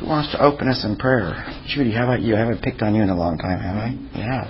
Who wants to open us in prayer? Judy, how about you? I haven't picked on you in a long time, have I? Yeah.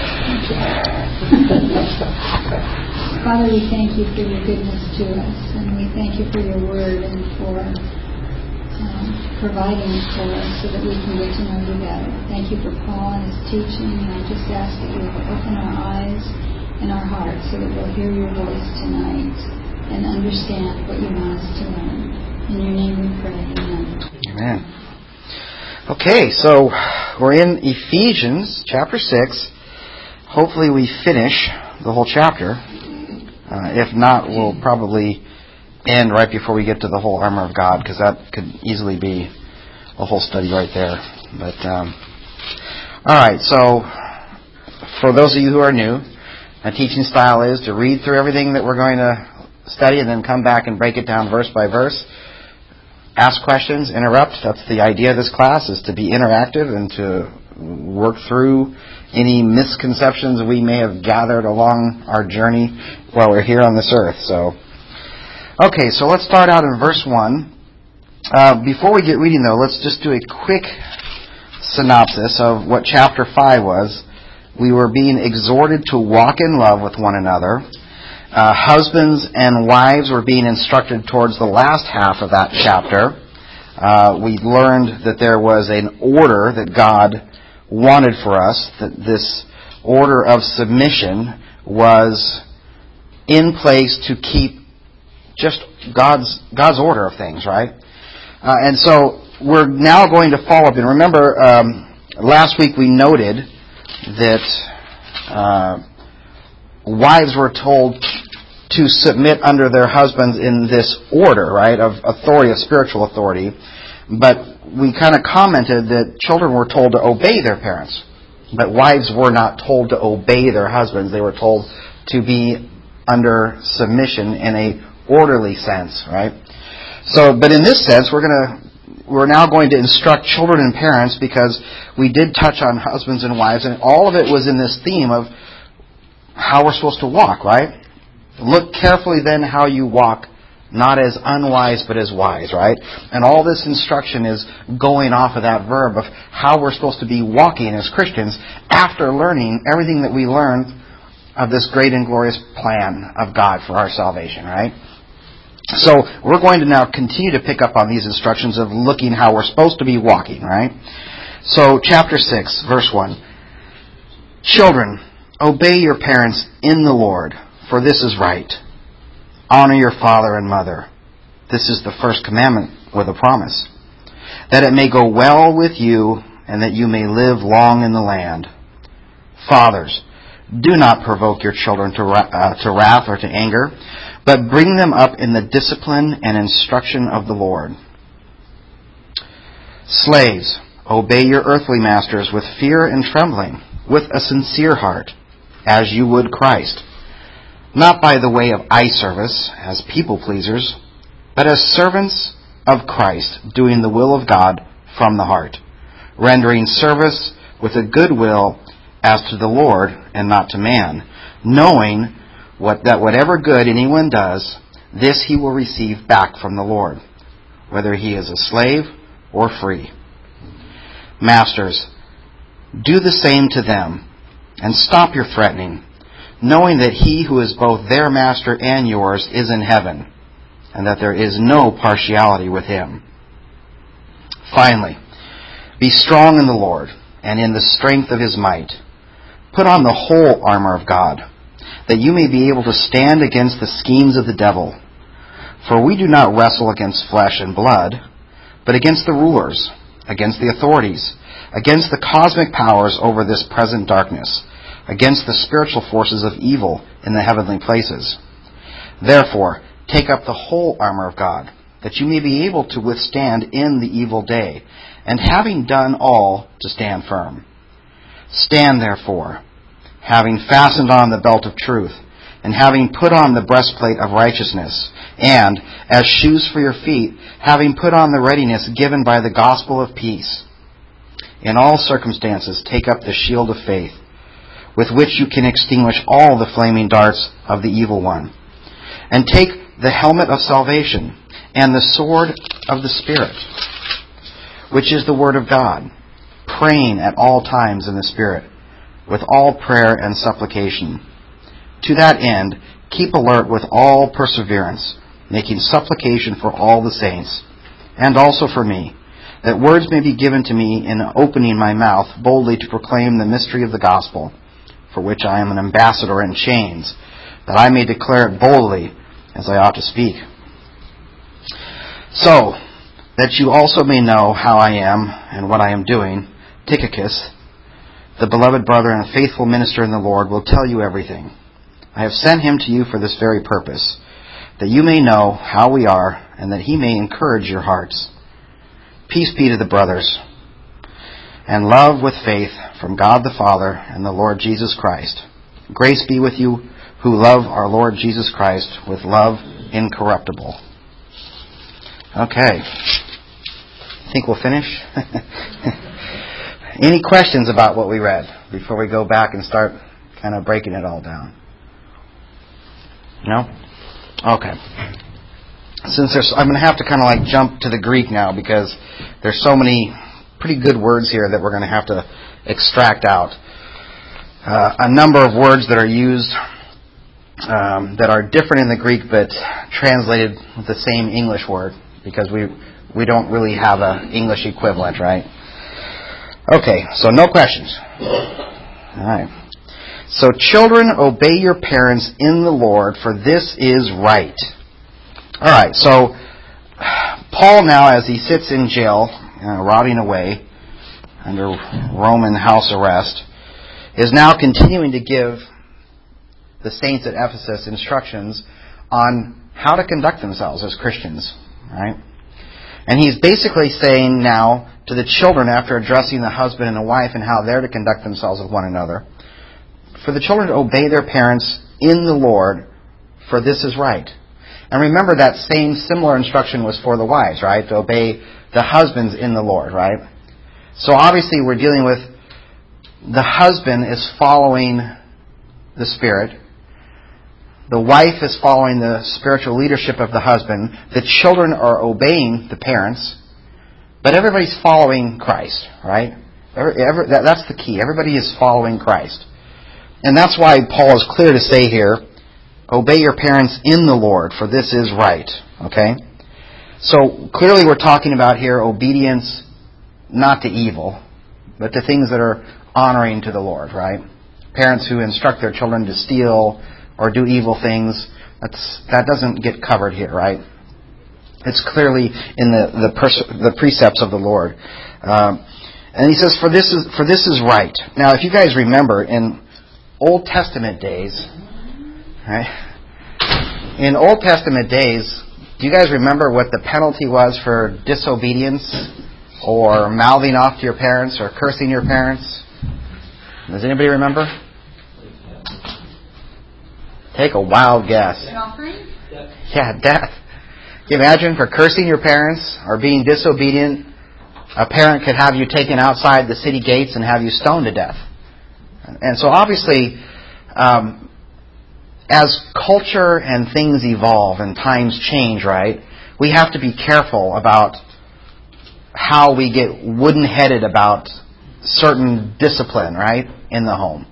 Father, we thank you for your goodness to us, and we thank you for your word and for providing it for us so that we can get to know you better. Thank you for Paul and his teaching, and I just ask that you will open our eyes and our hearts so that we'll hear your voice tonight and understand what you want us to learn. In your name we pray. Amen. Amen. Okay, so we're in Ephesians chapter 6. Hopefully we finish the whole chapter. If not, we'll probably end right before we get to the whole armor of God, because that could easily be a whole study right there. But all right, so for those of you who are new, my teaching style is to read through everything that we're going to study and then come back and break it down verse by verse. Ask questions, interrupt. That's the idea of this class, is to be interactive and to work through any misconceptions we may have gathered along our journey while we're here on this earth. So, okay, so let's start out in verse 1. Before we get reading, though, let's just do a quick synopsis of what chapter 5 was. We were being exhorted to walk in love with one another. Husbands and wives were being instructed towards the last half of that chapter. We learned that there was an order that God wanted for us, that this order of submission was in place to keep just God's order of things, right? And so we're now going to follow up. And remember, last week we noted that wives were told to submit under their husbands in this order, right, of authority, of spiritual authority. But we kind of commented that children were told to obey their parents. But wives were not told to obey their husbands. They were told to be under submission in a orderly sense, right? So, but in this sense, we're now going to instruct children and parents, because we did touch on husbands and wives, and all of it was in this theme of how we're supposed to walk, right? Look carefully then how you walk, not as unwise but as wise, right? And all this instruction is going off of that verb of how we're supposed to be walking as Christians after learning everything that we learned of this great and glorious plan of God for our salvation, right? So we're going to now continue to pick up on these instructions of looking how we're supposed to be walking, right? So chapter 6, verse 1. Children, obey your parents in the Lord, for this is right. Honor your father and mother. This is the first commandment with a promise, that it may go well with you and that you may live long in the land. Fathers, do not provoke your children to wrath or to anger, but bring them up in the discipline and instruction of the Lord. Slaves, obey your earthly masters with fear and trembling, with a sincere heart, as you would Christ, not by the way of eye service as people pleasers, but as servants of Christ, doing the will of God from the heart, rendering service with a good will as to the Lord and not to man, knowing that whatever good anyone does, this he will receive back from the Lord, whether he is a slave or free. Masters, do the same to them, and stop your threatening, knowing that he who is both their master and yours is in heaven, and that there is no partiality with him. Finally, be strong in the Lord and in the strength of his might. Put on the whole armor of God, that you may be able to stand against the schemes of the devil. For we do not wrestle against flesh and blood, but against the rulers, against the authorities, against the cosmic powers over this present darkness, against the spiritual forces of evil in the heavenly places. Therefore, take up the whole armor of God, that you may be able to withstand in the evil day, and having done all, to stand firm. Stand therefore, having fastened on the belt of truth, and having put on the breastplate of righteousness, and, as shoes for your feet, having put on the readiness given by the gospel of peace. In all circumstances, take up the shield of faith, with which you can extinguish all the flaming darts of the evil one. And take the helmet of salvation and the sword of the Spirit, which is the Word of God, praying at all times in the Spirit, with all prayer and supplication. To that end, keep alert with all perseverance, making supplication for all the saints, and also for me, that words may be given to me in opening my mouth boldly to proclaim the mystery of the gospel, for which I am an ambassador in chains, that I may declare it boldly as I ought to speak. So, that you also may know how I am and what I am doing, Tychicus, the beloved brother and faithful minister in the Lord, will tell you everything. I have sent him to you for this very purpose, that you may know how we are, and that he may encourage your hearts. Peace be to the brothers, and love with faith from God the Father and the Lord Jesus Christ. Grace be with you who love our Lord Jesus Christ with love incorruptible. Okay. Think we'll finish? Any questions about what we read before we go back and start kind of breaking it all down? No? Okay. I'm going to have to kind of like jump to the Greek now because there's so many pretty good words here that we're going to have to extract out. A number of words that are used that are different in the Greek but translated with the same English word because we don't really have an English equivalent, right? Okay, so no questions. All right. So children, obey your parents in the Lord, for this is right. All right, so Paul now, as he sits in jail, rotting away under Roman house arrest, is now continuing to give the saints at Ephesus instructions on how to conduct themselves as Christians, right? And he's basically saying now to the children, after addressing the husband and the wife and how they're to conduct themselves with one another, for the children to obey their parents in the Lord, for this is right. And remember that same similar instruction was for the wives, right? To obey the husbands in the Lord, right? So obviously we're dealing with the husband is following the Spirit. The wife is following the spiritual leadership of the husband. The children are obeying the parents. But everybody's following Christ, right? That's the key. Everybody is following Christ. And that's why Paul is clear to say here, obey your parents in the Lord, for this is right. Okay? So clearly we're talking about here obedience not to evil, but to things that are honoring to the Lord, right? Parents who instruct their children to steal or do evil things, that doesn't get covered here, right? It's clearly in the precepts of the Lord. And he says, for this is right. Now, if you guys remember, in Old Testament days, right? In Old Testament days, do you guys remember what the penalty was for disobedience or mouthing off to your parents or cursing your parents? Does anybody remember? Take a wild guess. An offering? Yeah, death. Can you imagine for cursing your parents or being disobedient, a parent could have you taken outside the city gates and have you stoned to death. And so obviously, as culture and things evolve and times change, right, we have to be careful about how we get wooden-headed about certain discipline, right, in the home.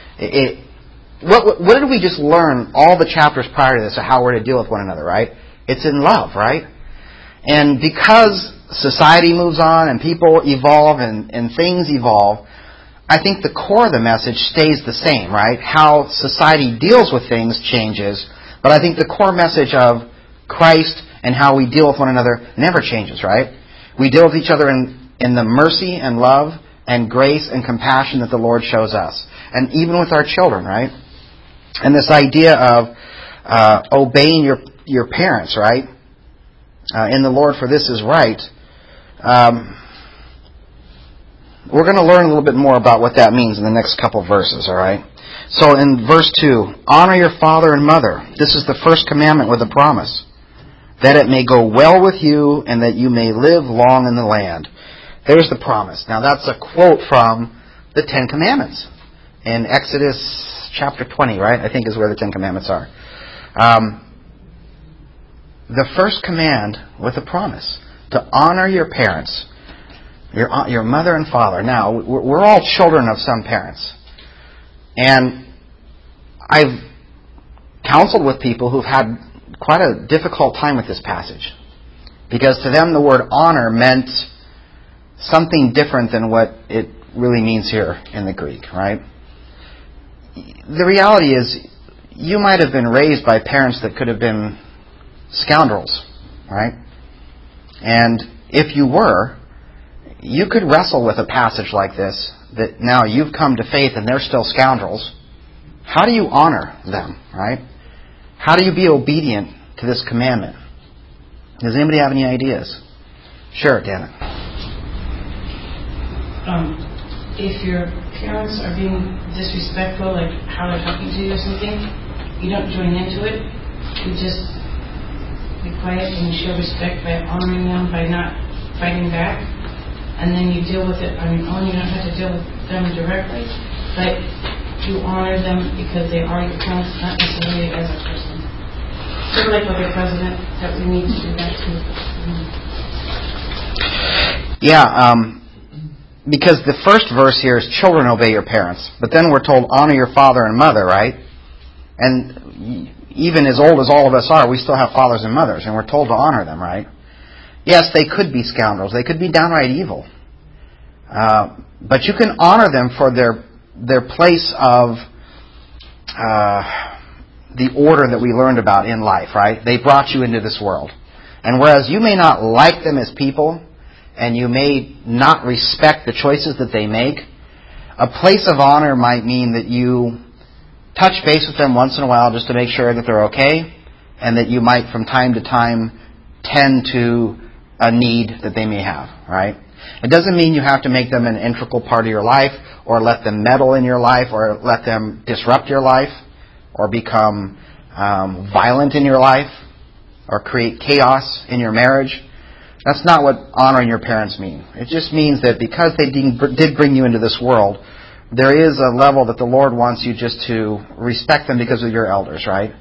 What did we just learn all the chapters prior to this of how we're to deal with one another, right? It's in love, right? And because society moves on and people evolve and things evolve, I think the core of the message stays the same, right? How society deals with things changes, but I think the core message of Christ and how we deal with one another never changes, right? We deal with each other in the mercy and love and grace and compassion that the Lord shows us. And even with our children, right? And this idea of obeying your parents, right? In the Lord, for this is right. We're going to learn a little bit more about what that means in the next couple verses, all right? So in verse 2, honor your father and mother. This is the first commandment with a promise, that it may go well with you and that you may live long in the land. There's the promise. Now that's a quote from the Ten Commandments in Exodus chapter 20, right? I think is where the Ten Commandments are. The first command with a promise, to honor your parents. Your mother and father. Now, we're all children of some parents. And I've counseled with people who've had quite a difficult time with this passage. Because to them the word honor meant something different than what it really means here in the Greek, right? The reality is, you might have been raised by parents that could have been scoundrels, right? And if you were, you could wrestle with a passage like this, that now you've come to faith and they're still scoundrels. How do you honor them, right? How do you be obedient to this commandment? Does anybody have any ideas? Sure, Dana. If your parents are being disrespectful, like how they're talking to you or something, you don't join into it. You just be quiet and you show respect by honoring them, by not fighting back. And then you deal with it on your own. You don't have to deal with them directly, but you honor them because they are your parents, not necessarily as a person. Sort of like with the president, that we need to do that too. Yeah, because the first verse here is children obey your parents. But then we're told honor your father and mother, right? And even as old as all of us are, we still have fathers and mothers, and we're told to honor them, right? Yes, they could be scoundrels. They could be downright evil. But you can honor them for their place of the order that we learned about in life, right? They brought you into this world. And whereas you may not like them as people, and you may not respect the choices that they make, a place of honor might mean that you touch base with them once in a while just to make sure that they're okay, and that you might from time to time tend to a need that they may have, right? It doesn't mean you have to make them an integral part of your life, or let them meddle in your life, or let them disrupt your life, or become violent in your life, or create chaos in your marriage. That's not what honoring your parents mean. It just means that because they did bring you into this world, there is a level that the Lord wants you just to respect them because of your elders, right?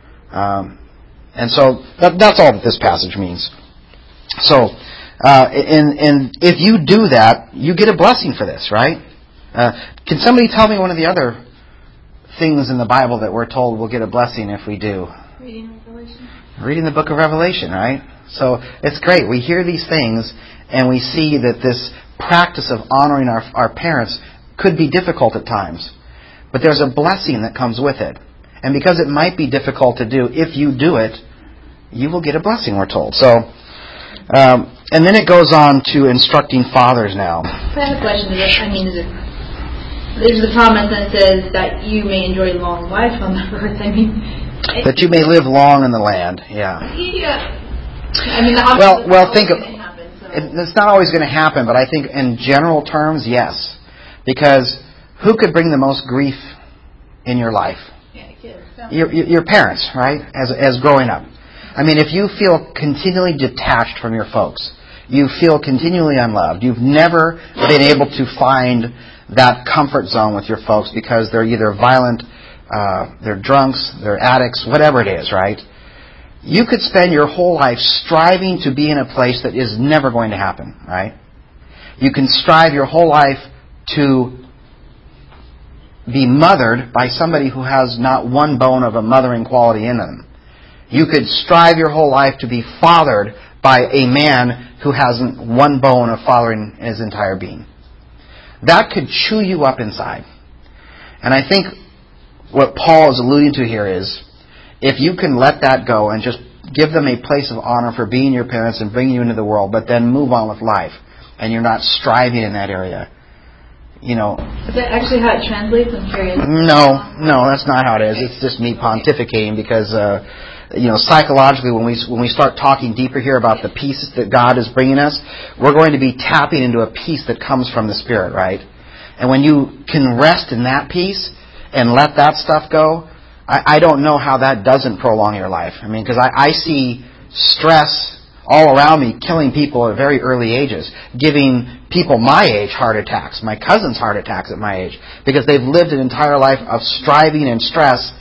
And so that's all that this passage means. So, and if you do that, you get a blessing for this, right? Can somebody tell me one of the other things in the Bible that we're told we'll get a blessing if we do? Reading Revelation. Reading the book of Revelation, right? So it's great. We hear these things and we see that this practice of honoring our parents could be difficult at times. But there's a blessing that comes with it. And because it might be difficult to do, if you do it, you will get a blessing, we're told. So, and then it goes on to instructing fathers now. I have a question. There's the promise that says that you may enjoy long life on the earth. That you may live long in the land. Yeah. Yeah. Well, think of it's not always going to happen, but I think in general terms, yes. Because who could bring the most grief in your life? Yeah, kids. Your parents, right? As growing up. I mean, if you feel continually detached from your folks, you feel continually unloved, you've never been able to find that comfort zone with your folks because they're either violent, they're drunks, they're addicts, whatever it is, right? You could spend your whole life striving to be in a place that is never going to happen, right? You can strive your whole life to be mothered by somebody who has not one bone of a mothering quality in them. You could strive your whole life to be fathered by a man who hasn't one bone of fathering in his entire being. That could chew you up inside. And I think what Paul is alluding to here is, if you can let that go and just give them a place of honor for being your parents and bringing you into the world, but then move on with life, and you're not striving in that area, you know. Is that actually how it translates? I'm curious. No, that's not how it is. It's just me pontificating because, psychologically, when we start talking deeper here about the peace that God is bringing us, we're going to be tapping into a peace that comes from the Spirit, right? And when you can rest in that peace and let that stuff go, I don't know how that doesn't prolong your life. I mean, because I see stress all around me killing people at very early ages, giving people my age heart attacks, my cousins heart attacks at my age, because they've lived an entire life of striving and stress,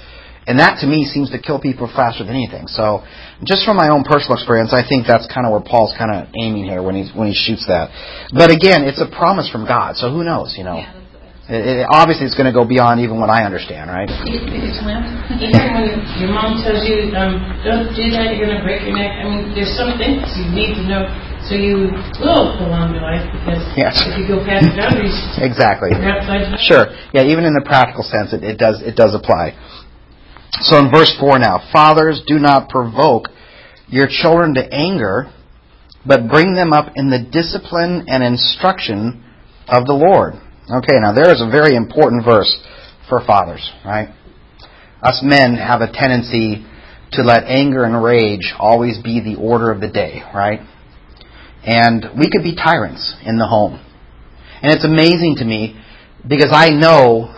And that, to me, seems to kill people faster than anything. So, just from my own personal experience, I think that's kind of where Paul's kind of aiming here when he shoots that. But again, it's a promise from God, so who knows, you know. Obviously, it's going to go beyond even what I understand, right? Even when your mom tells you, don't do that, you're going to break your neck. I mean, there's some things you need to know, so you will prolong your life, because if you go past the boundaries, exactly. you're outside. Sure. Yeah, even in the practical sense, it does apply. So in verse 4 now, fathers, do not provoke your children to anger, but bring them up in the discipline and instruction of the Lord. Okay, now there is a very important verse for fathers, right? Us men have a tendency to let anger and rage always be the order of the day, right? And we could be tyrants in the home. And it's amazing to me because I know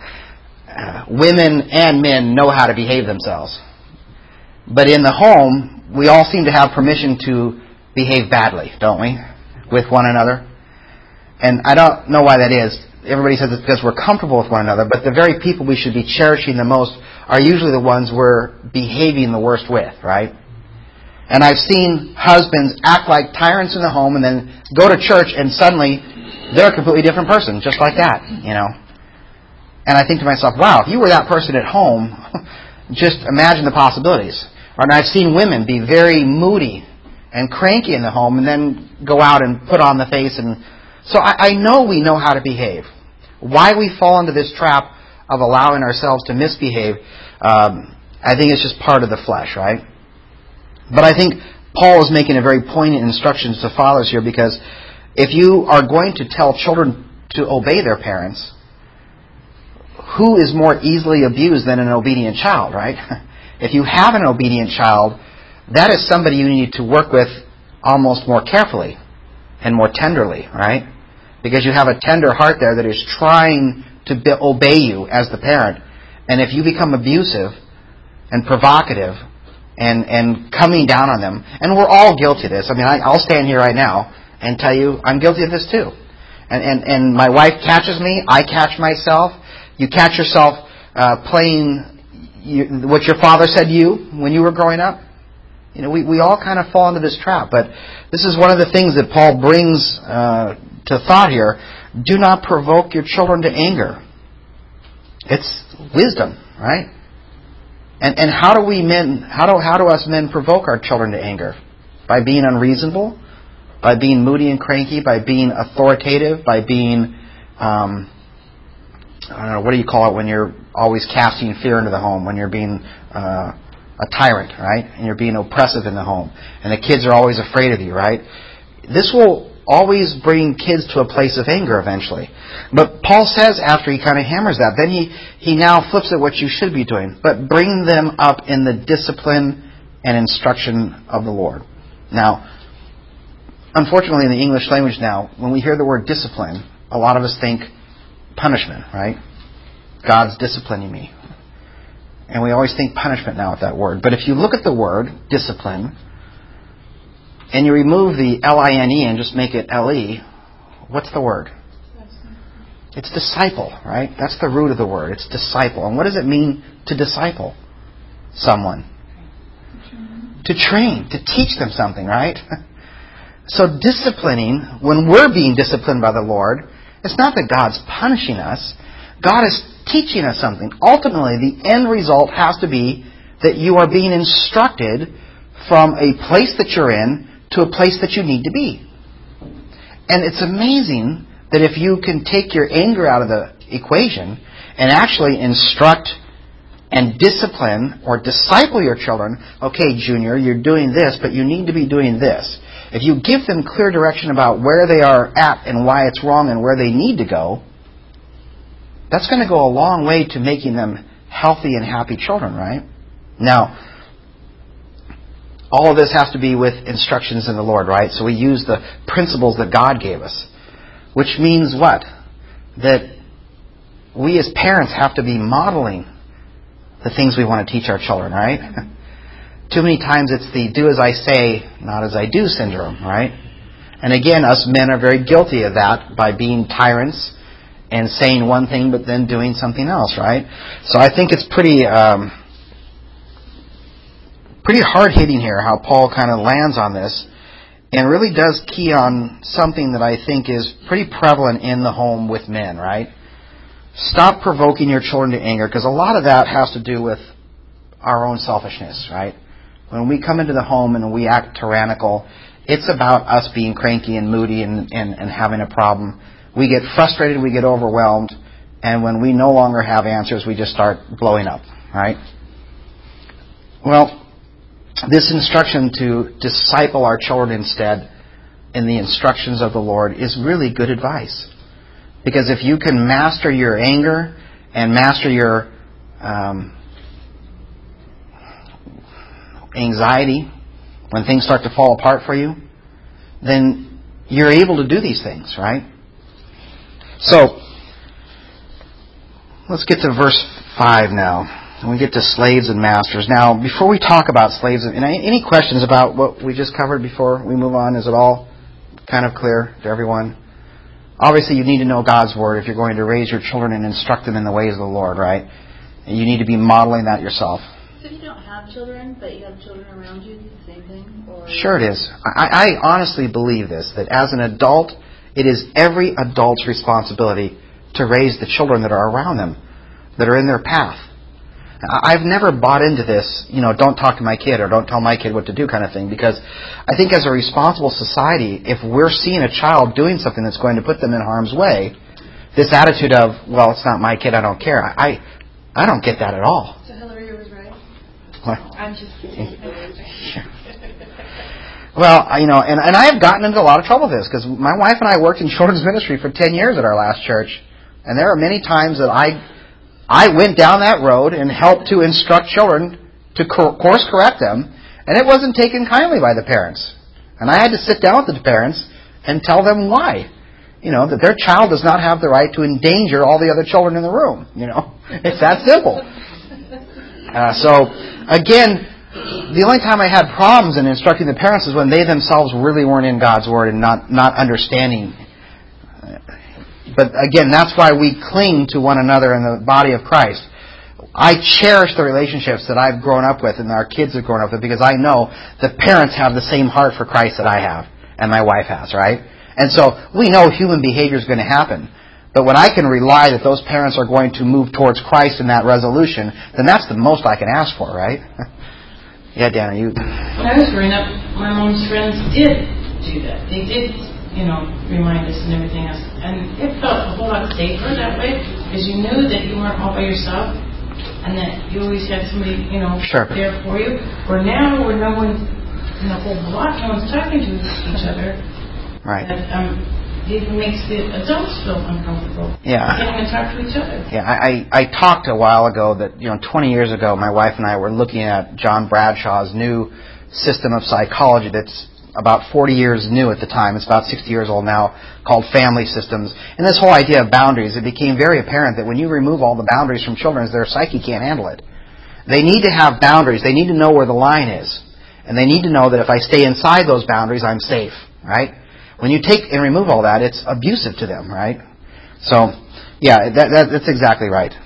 women and men know how to behave themselves. But in the home, we all seem to have permission to behave badly, don't we? With one another. And I don't know why that is. Everybody says it's because we're comfortable with one another, but the very people we should be cherishing the most are usually the ones we're behaving the worst with, right? And I've seen husbands act like tyrants in the home and then go to church and suddenly they're a completely different person, just like that, you know. And I think to myself, wow, if you were that person at home, just imagine the possibilities. And I've seen women be very moody and cranky in the home and then go out and put on the face. And so I know we know how to behave. Why we fall into this trap of allowing ourselves to misbehave, I think it's just part of the flesh, right? But I think Paul is making a very poignant instructions to fathers here, because if you are going to tell children to obey their parents, who is more easily abused than an obedient child, right? If you have an obedient child, that is somebody you need to work with almost more carefully and more tenderly, right? Because you have a tender heart there that is trying to obey you as the parent. And if you become abusive and provocative and coming down on them, and we're all guilty of this. I mean, I'll stand here right now and tell you I'm guilty of this too. And my wife catches me, I catch myself. You catch yourself playing what your father said to you when you were growing up. You know, we all kind of fall into this trap. But this is one of the things that Paul brings to thought here. Do not provoke your children to anger. It's wisdom, right? And how do we men? How do us men provoke our children to anger? By being unreasonable, by being moody and cranky, by being authoritative, by being I don't know, what do you call it when you're always casting fear into the home, when you're being a tyrant, right? And you're being oppressive in the home. And the kids are always afraid of you, right? This will always bring kids to a place of anger eventually. But Paul says after he kind of hammers that, then he now flips it what you should be doing. But bring them up in the discipline and instruction of the Lord. Now, unfortunately in the English language now, when we hear the word discipline, a lot of us think punishment, right? God's disciplining me. And we always think punishment now with that word. But if you look at the word discipline and you remove the L-I-N-E and just make it L-E, what's the word? It's disciple, right? That's the root of the word. It's disciple. And what does it mean to disciple someone? To train, to teach them something, right? So disciplining, when we're being disciplined by the Lord, it's not that God's punishing us. God is teaching us something. Ultimately, the end result has to be that you are being instructed from a place that you're in to a place that you need to be. And it's amazing that if you can take your anger out of the equation and actually instruct and discipline or disciple your children, okay, Junior, you're doing this, but you need to be doing this. If you give them clear direction about where they are at and why it's wrong and where they need to go, that's going to go a long way to making them healthy and happy children, right? Now, all of this has to be with instructions in the Lord, right? So we use the principles that God gave us. Which means what? That we as parents have to be modeling the things we want to teach our children, right? Too many times it's the do as I say, not as I do syndrome, right? And again, us men are very guilty of that by being tyrants and saying one thing but then doing something else, right? So I think it's pretty pretty hard-hitting here how Paul kind of lands on this and really does key on something that I think is pretty prevalent in the home with men, right? Stop provoking your children to anger, because a lot of that has to do with our own selfishness, right? When we come into the home and we act tyrannical, it's about us being cranky and moody and having a problem. We get frustrated, we get overwhelmed, and when we no longer have answers, we just start blowing up, right? Well, this instruction to disciple our children instead in the instructions of the Lord is really good advice. Because if you can master your anger and master your anxiety when things start to fall apart for you, then you're able to do these things, right? So, let's get to verse 5 now. And we get to slaves and masters. Now, before we talk about slaves, and any questions about what we just covered before we move on? Is it all kind of clear to everyone? Obviously, you need to know God's Word if you're going to raise your children and instruct them in the ways of the Lord, right? And you need to be modeling that yourself. So if you don't have children, but you have children around you, it's the same thing? Or? Sure it is. I honestly believe this, that as an adult, it is every adult's responsibility to raise the children that are around them, that are in their path. I've never bought into this, don't talk to my kid or don't tell my kid what to do kind of thing, because I think as a responsible society, if we're seeing a child doing something that's going to put them in harm's way, this attitude of, well, it's not my kid, I don't care, I don't get that at all. So Hillary was right? What? I'm just kidding. Well, and I have gotten into a lot of trouble with this, because my wife and I worked in children's ministry for 10 years at our last church, and there are many times that I went down that road and helped to instruct children to course correct them, and it wasn't taken kindly by the parents. And I had to sit down with the parents and tell them why. That their child does not have the right to endanger all the other children in the room. It's that simple. So, again, the only time I had problems in instructing the parents is when they themselves really weren't in God's Word and not understanding. But again, that's why we cling to one another in the body of Christ. I cherish the relationships that I've grown up with and our kids have grown up with, because I know the parents have the same heart for Christ that I have and my wife has, right? And so we know human behavior is going to happen. But when I can rely that those parents are going to move towards Christ in that resolution, then that's the most I can ask for, right? Yeah, Dana, you... When I was growing up, my mom's friends did do that. They did remind us and everything else. And it felt a whole lot safer that way, because you knew that you weren't all by yourself and that you always had somebody, sure, there for you. Or now, where no one in the whole block, no one's talking to each other. Right. That, it even makes the adults feel uncomfortable. Yeah. They can't even talk to each other. Yeah, I talked a while ago that, 20 years ago, my wife and I were looking at John Bradshaw's new system of psychology that's about 40 years new at the time. It's about 60 years old now, called Family Systems. And this whole idea of boundaries, it became very apparent that when you remove all the boundaries from children, their psyche can't handle it. They need to have boundaries. They need to know where the line is. And they need to know that if I stay inside those boundaries, I'm safe, right? When you take and remove all that, it's abusive to them, right? So, yeah, that's exactly right.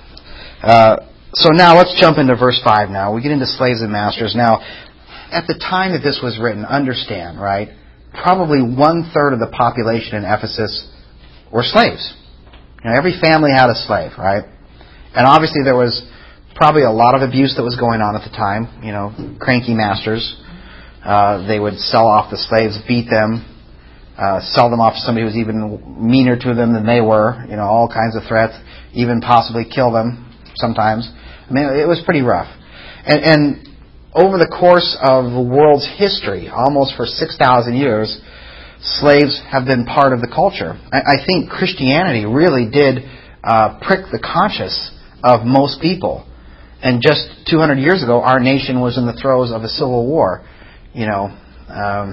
So now let's jump into verse 5 now. We get into slaves and masters. Now, at the time that this was written, understand, right? Probably 1/3 of the population in Ephesus were slaves. Every family had a slave, right? And obviously there was probably a lot of abuse that was going on at the time. Cranky masters. They would sell off the slaves, beat them, sell them off to somebody who was even meaner to them than they were. All kinds of threats, even possibly kill them sometimes. I mean, it was pretty rough. And over the course of the world's history, almost for 6,000 years, slaves have been part of the culture. I think Christianity really did prick the conscience of most people. And just 200 years ago, our nation was in the throes of a civil war. I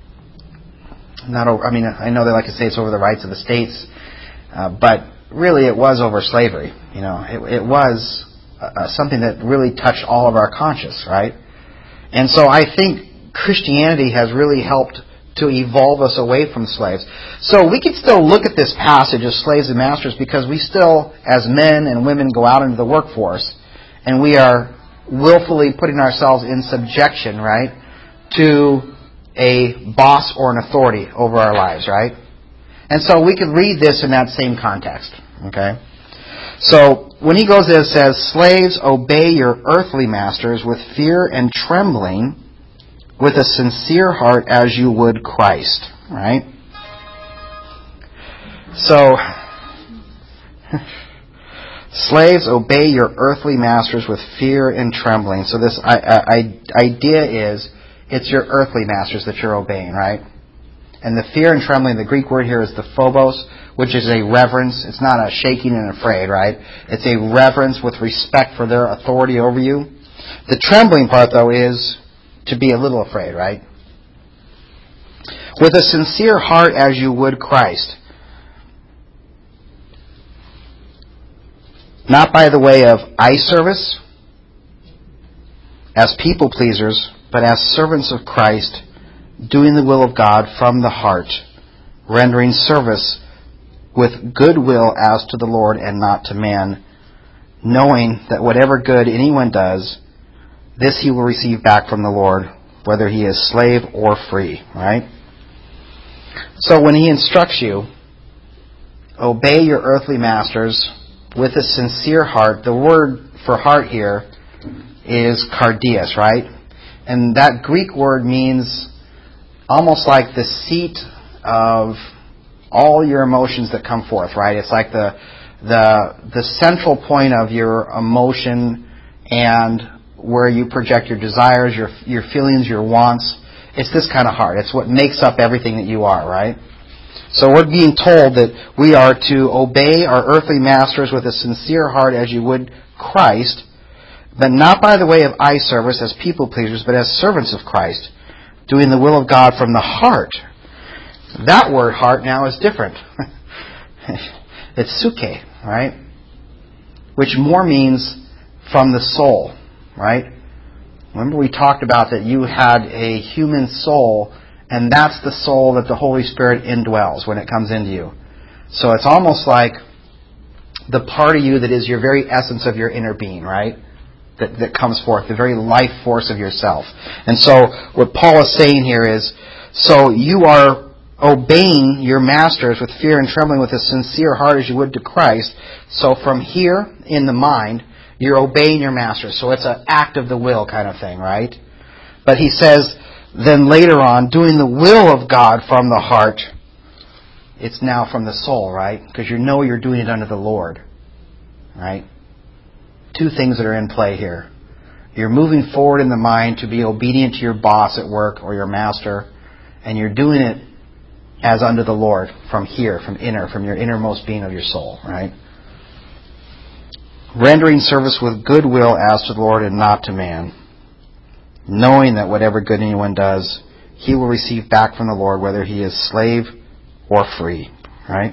know they like to say it's over the rights of the states, but really it was over slavery. It was something that really touched all of our conscience, right? And so I think Christianity has really helped to evolve us away from slaves. So we can still look at this passage of slaves and masters, because we still, as men and women, go out into the workforce, and we are willfully putting ourselves in subjection, right, to a boss or an authority over our lives, right? And so we could read this in that same context, okay? So when he goes there, it says, slaves, obey your earthly masters with fear and trembling, with a sincere heart as you would Christ, right? So, slaves, obey your earthly masters with fear and trembling. So this idea is, it's your earthly masters that you're obeying, right? And the fear and trembling, the Greek word here is the phobos, which is a reverence. It's not a shaking and afraid, right? It's a reverence with respect for their authority over you. The trembling part, though, is to be a little afraid, right? With a sincere heart as you would Christ. Not by the way of eye service, as people pleasers, but as servants of Christ, doing the will of God from the heart, rendering service with good will as to the Lord and not to man, knowing that whatever good anyone does, this he will receive back from the Lord, whether he is slave or free, right? So when he instructs you, obey your earthly masters with a sincere heart, the word for heart here is kardias, right? And that Greek word means almost like the seat of all your emotions that come forth, right? It's like the central point of your emotion and where you project your desires, your feelings, your wants. It's this kind of heart. It's what makes up everything that you are, right? So we're being told that we are to obey our earthly masters with a sincere heart as you would Christ, but not by the way of eye service as people pleasers, but as servants of Christ, doing the will of God from the heart. That word heart now is different. It's suke, right? Which more means from the soul, right? Remember we talked about that you had a human soul, and that's the soul that the Holy Spirit indwells when it comes into you. So it's almost like the part of you that is your very essence of your inner being, right? That comes forth, the very life force of yourself. And so what Paul is saying here is, so you are obeying your masters with fear and trembling with a sincere heart as you would to Christ. So from here in the mind, you're obeying your masters. So it's an act of the will kind of thing, right? But he says, then later on, doing the will of God from the heart, it's now from the soul, right? Because you know you're doing it unto the Lord, right? Two things that are in play here. You're moving forward in the mind to be obedient to your boss at work or your master, and you're doing it as unto the Lord from here, from your innermost being of your soul, right? Rendering service with good will as to the Lord and not to man, knowing that whatever good anyone does, he will receive back from the Lord, whether he is slave or free, right?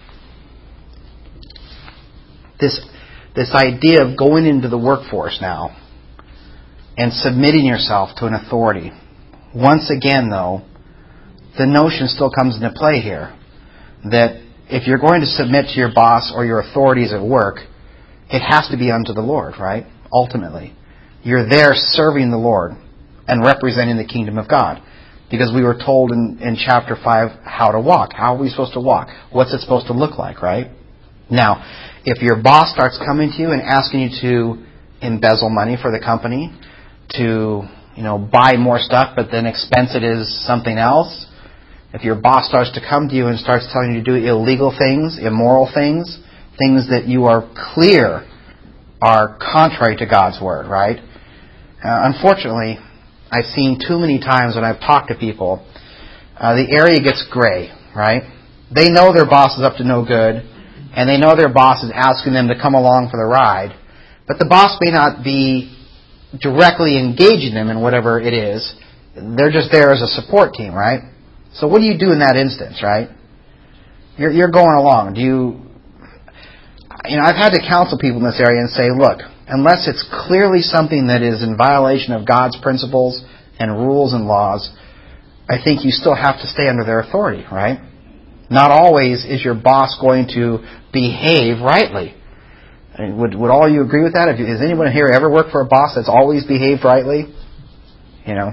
This idea of going into the workforce now and submitting yourself to an authority. Once again, though, the notion still comes into play here that if you're going to submit to your boss or your authorities at work, it has to be unto the Lord, right? Ultimately. You're there serving the Lord and representing the kingdom of God. Because we were told in chapter 5 how to walk. How are we supposed to walk? What's it supposed to look like, right? Now, if your boss starts coming to you and asking you to embezzle money for the company, to buy more stuff but then expense it as something else, if your boss starts to come to you and starts telling you to do illegal things, immoral things, things that you are clear are contrary to God's word, right? Unfortunately, I've seen too many times when I've talked to people, the area gets gray, right? They know their boss is up to no good, and they know their boss is asking them to come along for the ride, but the boss may not be directly engaging them in whatever it is. They're just there as a support team, right? So what do you do in that instance, right? You're going along. I've had to counsel people in this area and say, look, unless it's clearly something that is in violation of God's principles and rules and laws, I think you still have to stay under their authority, right? Not always is your boss going to behave rightly. And would all of you agree with that? Has anyone here ever worked for a boss that's always behaved rightly? You know,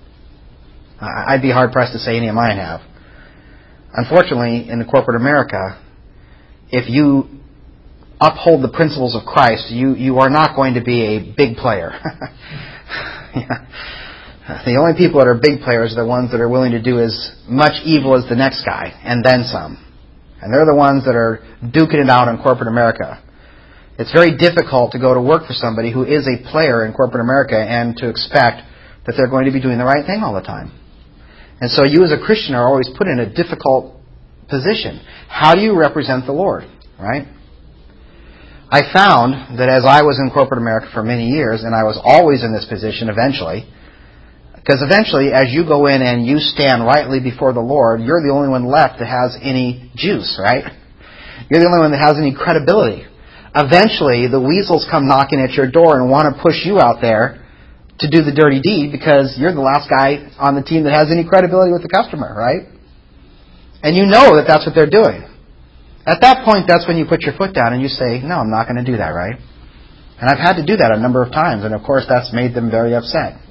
I'd be hard-pressed to say any of mine have. Unfortunately, in the corporate America, if you uphold the principles of Christ, you are not going to be a big player. Yeah. The only people that are big players are the ones that are willing to do as much evil as the next guy, and then some. And they're the ones that are duking it out in corporate America. It's very difficult to go to work for somebody who is a player in corporate America and to expect that they're going to be doing the right thing all the time. And so you as a Christian are always put in a difficult position. How do you represent the Lord, right? I found that as I was in corporate America for many years, and I was always in this position eventually, because eventually as you go in and you stand rightly before the Lord, you're the only one left that has any juice, right? You're the only one that has any credibility. Eventually, the weasels come knocking at your door and want to push you out there to do the dirty deed because you're the last guy on the team that has any credibility with the customer, right? And you know that that's what they're doing. At that point, that's when you put your foot down and you say, no, I'm not going to do that, right? And I've had to do that a number of times, and of course that's made them very upset.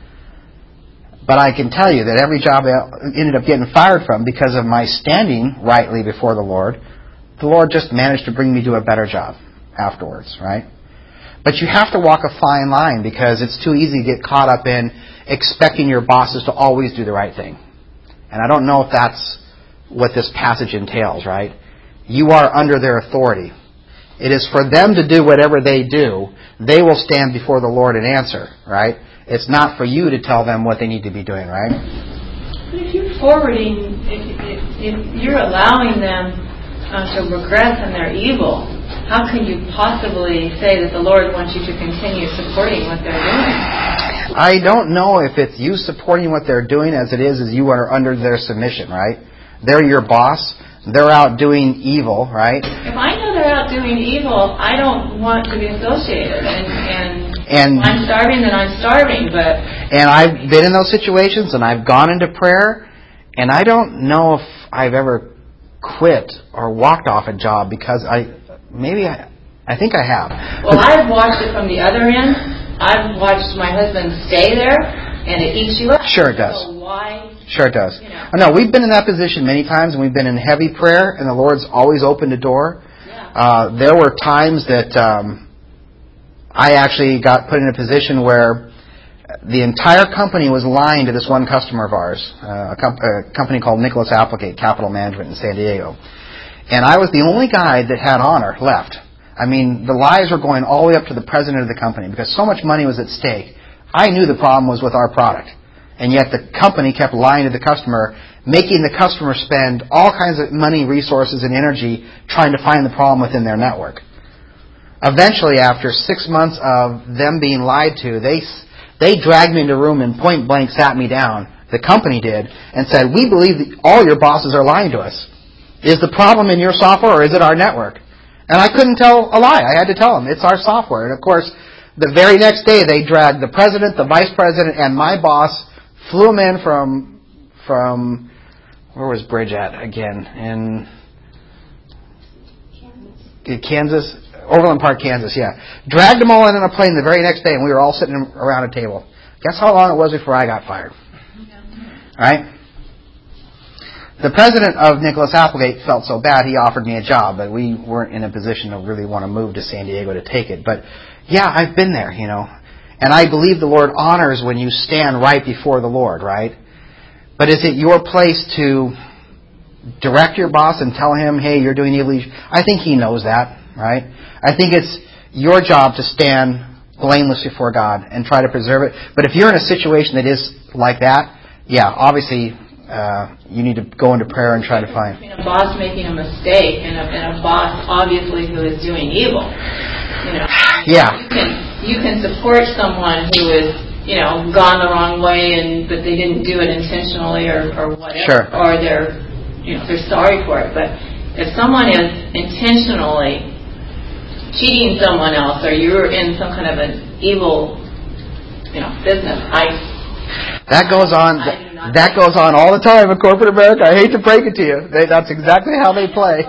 But I can tell you that every job I ended up getting fired from because of my standing rightly before the Lord just managed to bring me to a better job afterwards, right? But you have to walk a fine line because it's too easy to get caught up in expecting your bosses to always do the right thing. And I don't know if that's what this passage entails, right? You are under their authority. It is for them to do whatever they do. They will stand before the Lord and answer, right? It's not for you to tell them what they need to be doing, right? But if you're forwarding, if you're allowing them to regress in their evil, how can you possibly say that the Lord wants you to continue supporting what they're doing? I don't know if it's you supporting what they're doing as it is you are under their submission, right? They're your boss. They're out doing evil, right? If I know they're out doing evil, I don't want to be associated. And if I'm starving, then I'm starving. And I've been in those situations, and I've gone into prayer, and I don't know if I've ever quit or walked off a job because I think I have. Well, I've watched it from the other end. I've watched my husband stay there, and it eats you up. Sure it does. So why? Sure it does. No, we've been in that position many times, and we've been in heavy prayer, and the Lord's always opened a door. Yeah. There were times that I actually got put in a position where the entire company was lying to this one customer of ours, a company called Nicholas Applegate Capital Management in San Diego. And I was the only guy that had honor left. I mean, the lies were going all the way up to the president of the company because so much money was at stake. I knew the problem was with our product. And yet the company kept lying to the customer, making the customer spend all kinds of money, resources, and energy trying to find the problem within their network. Eventually, after 6 months of them being lied to, they dragged me into a room and point blank sat me down, the company did, and said, we believe that all your bosses are lying to us. Is the problem in your software or is it our network? And I couldn't tell a lie. I had to tell them, it's our software. And of course, the very next day they dragged the president, the vice president, and my boss, flew him in from where was Bridge at again? In Kansas? Overland Park, Kansas, yeah. Dragged them all in on a plane the very next day, and we were all sitting around a table. Guess how long it was before I got fired? Right? The president of Nicholas Applegate felt so bad he offered me a job, but we weren't in a position to really want to move to San Diego to take it. But yeah, I've been there, And I believe the Lord honors when you stand right before the Lord, right? But is it your place to direct your boss and tell him, hey, you're doing evil? I think he knows that, right? I think it's your job to stand blameless before God and try to preserve it. But if you're in a situation that is like that, yeah, obviously you need to go into prayer and try to find. Between a boss making a mistake and a boss obviously who is doing evil. Yeah. You can support someone who is, gone the wrong way, but they didn't do it intentionally or whatever. Sure. Or they're sorry for it. But if someone is intentionally cheating someone else, or you're in some kind of an evil, business, that goes on. That goes on all the time in corporate America. I hate to break it to you. That's exactly how they play.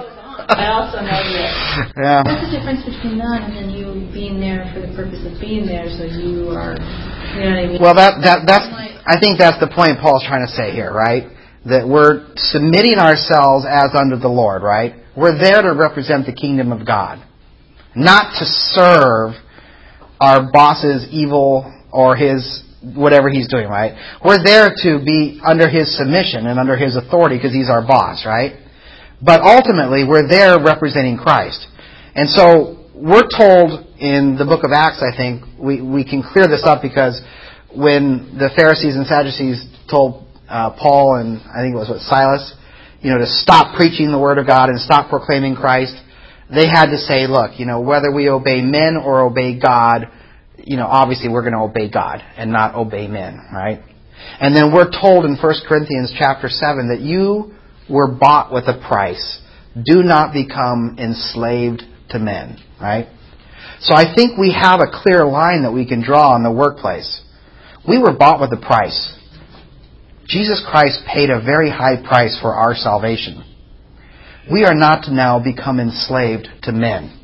I also know that. Yeah. What's the difference between that and then you being there for the purpose of being there, so you are, you know what I mean? Well, I think that's the point Paul's trying to say here, right? That we're submitting ourselves as under the Lord, right? We're there to represent the kingdom of God, not to serve our boss's evil or his whatever he's doing, right? We're there to be under his submission and under his authority because he's our boss, right? But ultimately, we're there representing Christ. And so we're told in the book of Acts, I think, we can clear this up because when the Pharisees and Sadducees told Paul and I think it was Silas, to stop preaching the word of God and stop proclaiming Christ, they had to say, look, whether we obey men or obey God, obviously we're going to obey God and not obey men, right? And then we're told in 1 Corinthians chapter 7 that you were bought with a price. Do not become enslaved to men, right? So I think we have a clear line that we can draw in the workplace. We were bought with a price. Jesus Christ paid a very high price for our salvation. We are not to now become enslaved to men.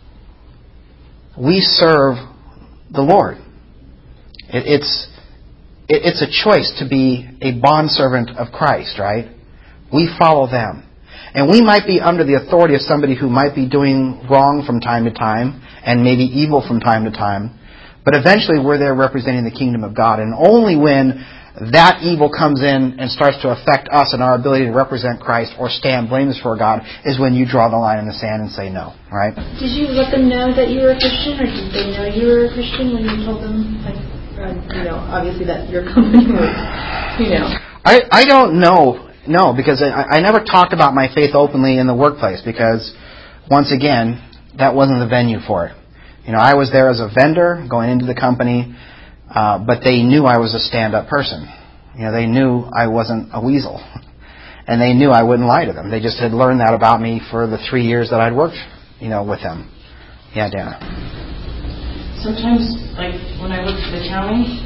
We serve the Lord. It's a choice to be a bondservant of Christ, right? We follow them. And we might be under the authority of somebody who might be doing wrong from time to time and maybe evil from time to time. But eventually we're there representing the kingdom of God. And only when that evil comes in and starts to affect us and our ability to represent Christ or stand blameless for God is when you draw the line in the sand and say no, right? Did you let them know that you were a Christian, or did they know you were a Christian when you told them, obviously that your company was, I don't know. No, because I never talked about my faith openly in the workplace because, once again, that wasn't the venue for it. I was there as a vendor going into the company, but they knew I was a stand-up person. They knew I wasn't a weasel. And they knew I wouldn't lie to them. They just had learned that about me for the 3 years that I'd worked, with them. Yeah, Dana. Sometimes, like when I worked for the county,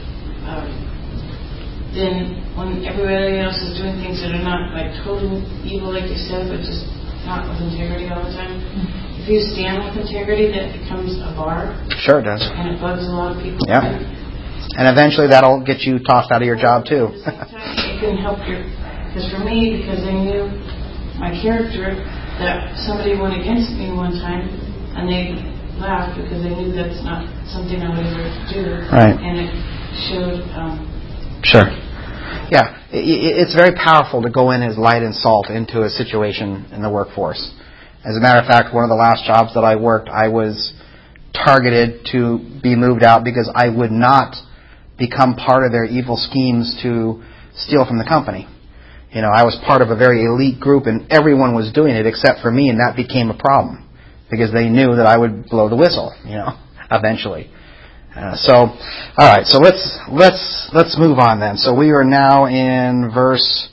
then when everybody else is doing things that are not like total evil, like you said, but just not with integrity all the time, if you stand with integrity, that becomes a bar. Sure it does. And it bugs a lot of people. Yeah. And eventually that'll get you tossed out of your job too. It can help because for me, because they knew my character, that somebody went against me one time, and they laughed because they knew that's not something I would ever do. Right. And it showed. Sure. Yeah, it's very powerful to go in as light and salt into a situation in the workforce. As a matter of fact, one of the last jobs that I worked, I was targeted to be moved out because I would not become part of their evil schemes to steal from the company. I was part of a very elite group and everyone was doing it except for me, and that became a problem because they knew that I would blow the whistle, eventually. All right. So let's move on then. So we are now in verse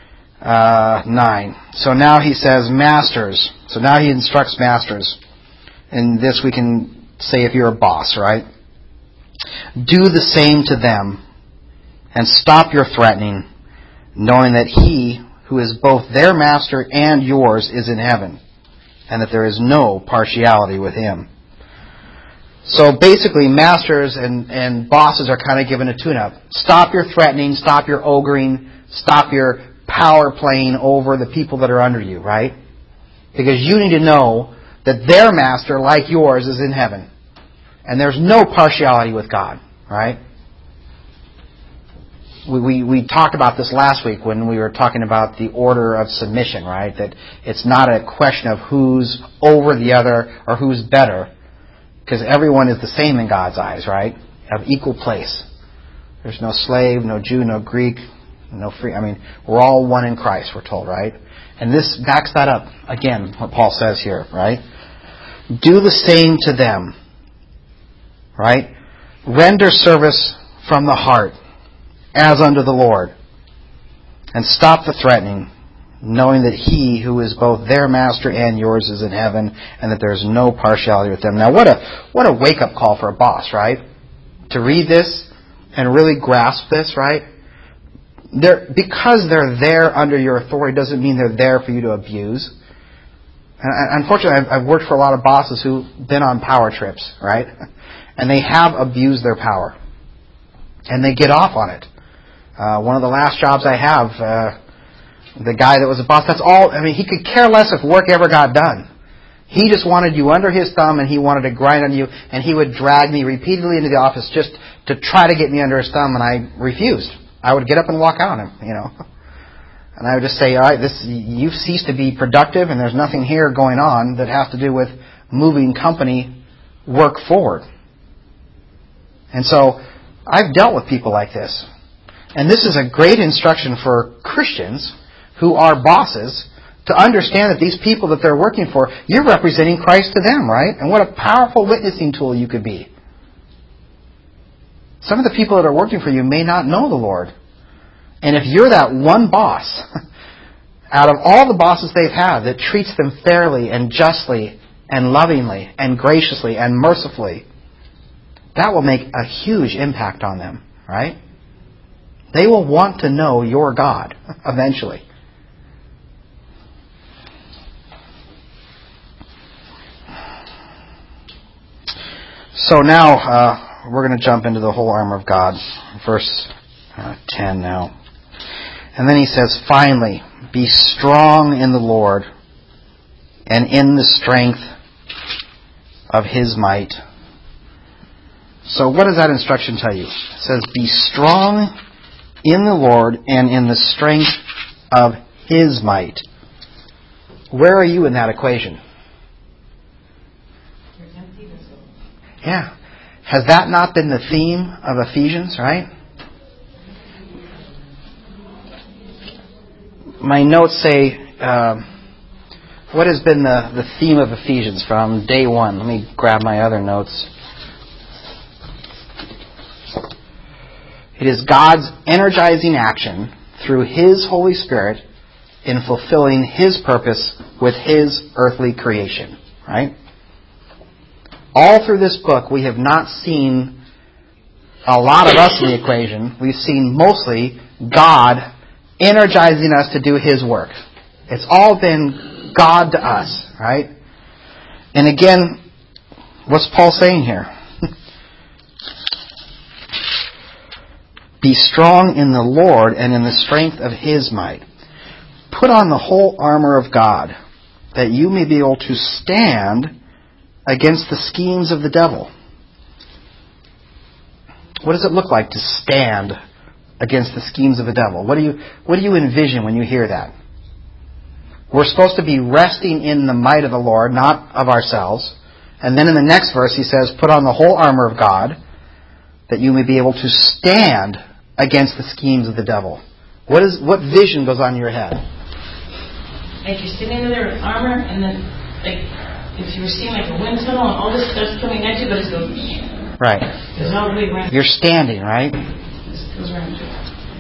9. So now he says, masters. So now he instructs masters. And this we can say if you're a boss, right? Do the same to them, and stop your threatening, knowing that He who is both their master and yours is in heaven, and that there is no partiality with Him. So basically, masters and bosses are kind of given a tune-up. Stop your threatening, stop your ogring, stop your power playing over the people that are under you, right? Because you need to know that their master, like yours, is in heaven. And there's no partiality with God, right? We talked about this last week when we were talking about the order of submission, right? That it's not a question of who's over the other or who's better. Because everyone is the same in God's eyes, right? Of equal place. There's no slave, no Jew, no Greek, no free. We're all one in Christ, we're told, right? And this backs that up, again, what Paul says here, right? Do the same to them, right? Render service from the heart, as unto the Lord. And stop the threatening, knowing that He who is both their master and yours is in heaven, and that there is no partiality with them. Now, what a wake-up call for a boss, right? To read this and really grasp this, right? Because they're there under your authority doesn't mean they're there for you to abuse. And unfortunately, I've worked for a lot of bosses who've been on power trips, right? And they have abused their power. And they get off on it. One of the last jobs I have, the guy that was a boss, that's all, he could care less if work ever got done. He just wanted you under his thumb, and he wanted to grind on you, and he would drag me repeatedly into the office just to try to get me under his thumb, and I refused. I would get up and walk out on him, And I would just say, all right, you've ceased to be productive, and there's nothing here going on that has to do with moving company work forward. And so I've dealt with people like this. And this is a great instruction for Christians who are bosses to understand that these people that they're working for, you're representing Christ to them, right? And what a powerful witnessing tool you could be. Some of the people that are working for you may not know the Lord. And if you're that one boss, out of all the bosses they've had that treats them fairly and justly and lovingly and graciously and mercifully, that will make a huge impact on them, right? They will want to know your God eventually. So now we're going to jump into the whole armor of God. Verse 10 now. And then he says, finally, be strong in the Lord and in the strength of His might. So what does that instruction tell you? It says, be strong in the Lord and in the strength of His might. Where are you in that equation? Yeah. Has that not been the theme of Ephesians, right? My notes say, what has been the theme of Ephesians from day one? Let me grab my other notes. It is God's energizing action through His Holy Spirit in fulfilling His purpose with His earthly creation, right? All through this book, we have not seen a lot of us in the equation. We've seen mostly God energizing us to do His work. It's all been God to us, right? And again, what's Paul saying here? Be strong in the Lord and in the strength of His might. Put on the whole armor of God, that you may be able to stand against the schemes of the devil. What does it look like to stand against the schemes of the devil? What do you envision when you hear that? We're supposed to be resting in the might of the Lord, not of ourselves. And then in the next verse he says, put on the whole armor of God, that you may be able to stand against the schemes of the devil. What vision goes on in your head? Like you're sitting in their armor, and then if you were seeing like a wind tunnel and all this stuff's coming at you, but it's going... Right. It's not really around. You're standing, right? It goes around you.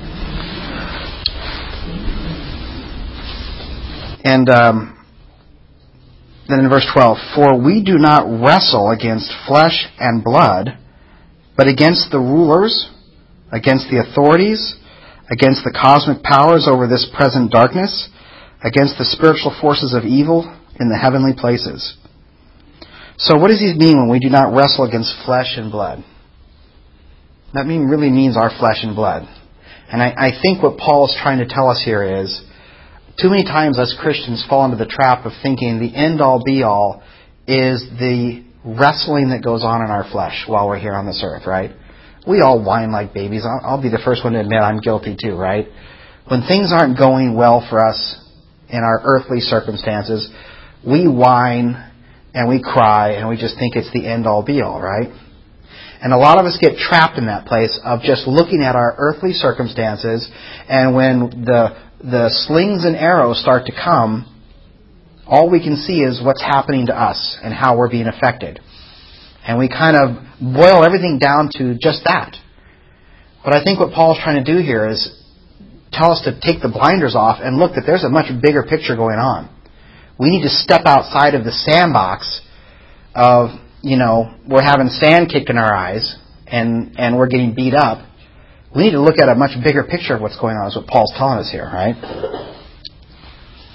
And then in verse 12, for we do not wrestle against flesh and blood, but against the rulers, against the authorities, against the cosmic powers over this present darkness, against the spiritual forces of evil in the heavenly places. So what does he mean when we do not wrestle against flesh and blood? That really means our flesh and blood. And I think what Paul is trying to tell us here is, too many times us Christians fall into the trap of thinking the end-all, be-all is the wrestling that goes on in our flesh while we're here on this earth, right? We all whine like babies. I'll be the first one to admit I'm guilty too, right? When things aren't going well for us in our earthly circumstances, we whine and we cry and we just think it's the end-all, be-all, right? And a lot of us get trapped in that place of just looking at our earthly circumstances, and when the slings and arrows start to come, all we can see is what's happening to us and how we're being affected. And we kind of boil everything down to just that. But I think what Paul's trying to do here is tell us to take the blinders off and look that there's a much bigger picture going on. We need to step outside of the sandbox of, we're having sand kicked in our eyes and we're getting beat up. We need to look at a much bigger picture of what's going on, is what Paul's telling us here, right?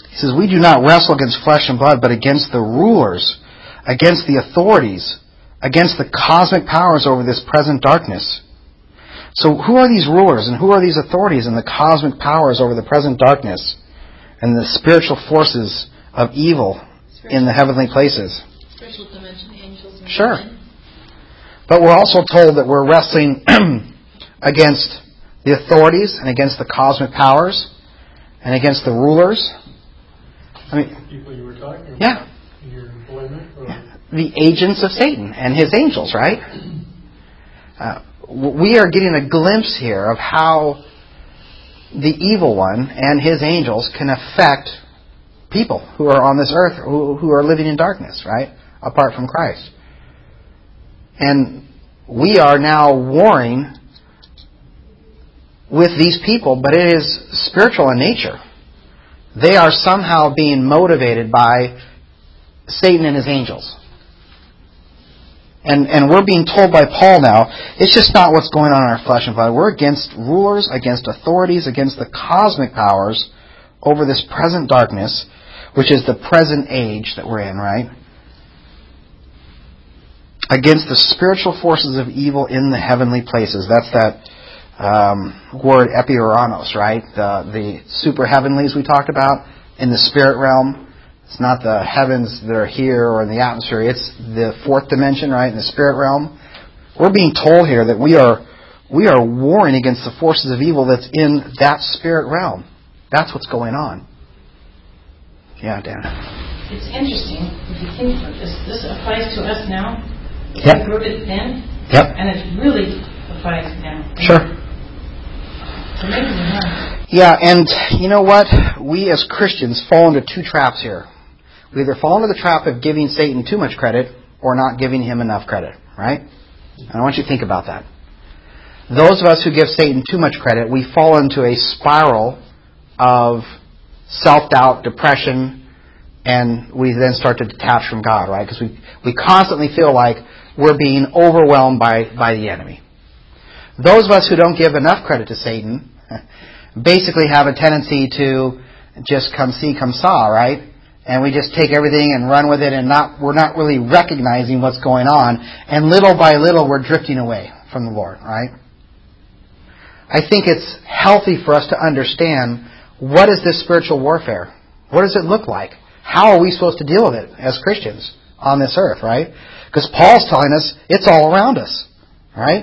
He says, we do not wrestle against flesh and blood, but against the rulers, against the authorities, against the cosmic powers over this present darkness. So who are these rulers and who are these authorities and the cosmic powers over the present darkness and the spiritual forces of evil in the heavenly places? Spiritual dimension, angels. And sure. But we're also told that we're wrestling against the authorities and against the cosmic powers and against the rulers. I mean, people you were talking about. Yeah. In your employment. Or... The agents of Satan and his angels, right? We are getting a glimpse here of how the evil one and his angels can affect people who are on this earth who are living in darkness, right? Apart from Christ. And we are now warring with these people, but it is spiritual in nature. They are somehow being motivated by Satan and his angels. And we're being told by Paul now, it's just not what's going on in our flesh and blood. We're against rulers, against authorities, against the cosmic powers over this present darkness, which is the present age that we're in, right? Against the spiritual forces of evil in the heavenly places. That's that word epiuranos, right? The super heavenlies we talked about in the spirit realm. It's not the heavens that are here or in the atmosphere. It's the fourth dimension, right, in the spirit realm. We're being told here that we are warring against the forces of evil that's in that spirit realm. That's what's going on. Yeah, Dan. It's interesting if you think about this. This applies to us now. Yep. We wrote it then. Yep. And it really applies now. Sure. It's amazing, huh? Yeah, and you know what? We as Christians fall into two traps here. We either fall into the trap of giving Satan too much credit or not giving him enough credit, right? And I want you to think about that. Those of us who give Satan too much credit, we fall into a spiral of self-doubt, depression, and we then start to detach from God, right? Because we constantly feel like we're being overwhelmed by the enemy. Those of us who don't give enough credit to Satan basically have a tendency to just come see, come saw, right? And we just take everything and run with it, and we're not really recognizing what's going on. And little by little, we're drifting away from the Lord, right? I think it's healthy for us to understand, what is this spiritual warfare? What does it look like? How are we supposed to deal with it as Christians on this earth, right? Because Paul's telling us it's all around us, right?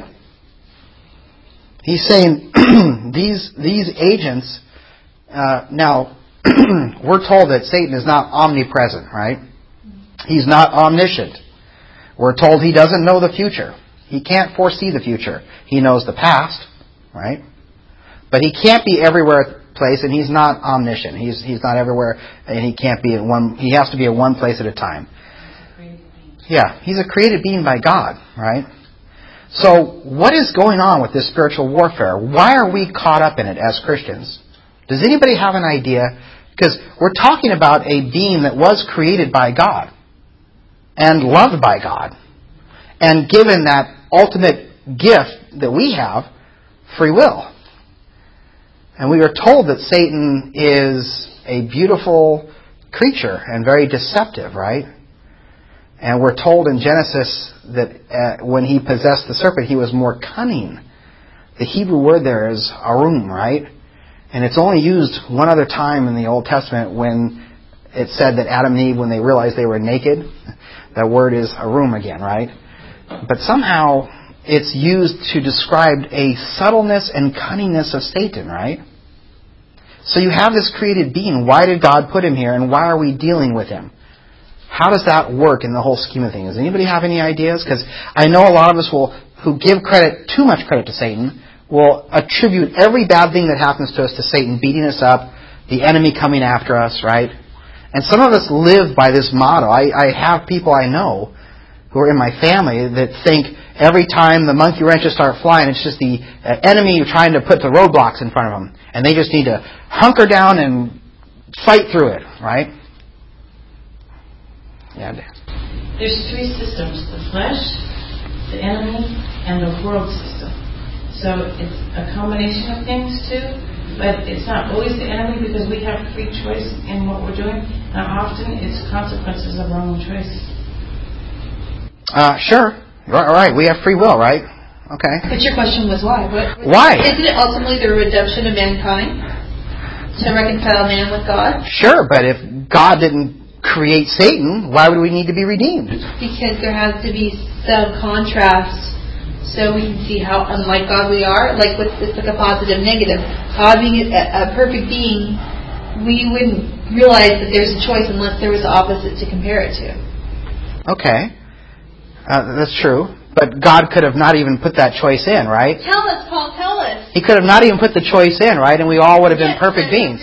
He's saying these agents, now, we're told that Satan is not omnipresent, right? He's not omniscient. We're told he doesn't know the future. He can't foresee the future. He knows the past, right? But he can't be everywhere place, and he's not omniscient. He's not everywhere, and he can't be in one. He has to be in one place at a time. Yeah, he's a created being by God, right? So what is going on with this spiritual warfare? Why are we caught up in it as Christians? Does anybody have an idea? Because we're talking about a being that was created by God and loved by God and given that ultimate gift that we have, free will. And we are told that Satan is a beautiful creature and very deceptive, right? And we're told in Genesis that when he possessed the serpent, he was more cunning. The Hebrew word there is arum, right? And it's only used one other time in the Old Testament when it said that Adam and Eve, when they realized they were naked, that word is arum again, right? But somehow it's used to describe a subtleness and cunningness of Satan, right? So you have this created being. Why did God put him here, and why are we dealing with him? How does that work in the whole scheme of things? Does anybody have any ideas? Because I know a lot of us who give too much credit to Satan, will attribute every bad thing that happens to us to Satan beating us up, the enemy coming after us, right? And some of us live by this motto. I have people I know who are in my family that think every time the monkey wrenches start flying, it's just the enemy trying to put the roadblocks in front of them. And they just need to hunker down and fight through it, right? Yeah, Dan. There's three systems: the flesh, the enemy, and the world system. So it's a combination of things too. But it's not always the enemy because we have free choice in what we're doing. And often it's consequences of our own choice. Sure. All right. We have free will, right? Okay. But your question was why? Why? Isn't it ultimately the redemption of mankind to reconcile man with God? Sure, but if God didn't create Satan, why would we need to be redeemed? Because there has to be some contrast so we can see how unlike God we are. Like it's like a positive, negative. God being a perfect being, we wouldn't realize that there's a choice unless there was the opposite to compare it to. Okay. That's true. But God could have not even put that choice in, right? Tell us, Paul, tell us. He could have not even put the choice in, right? And we all would have been perfect beings.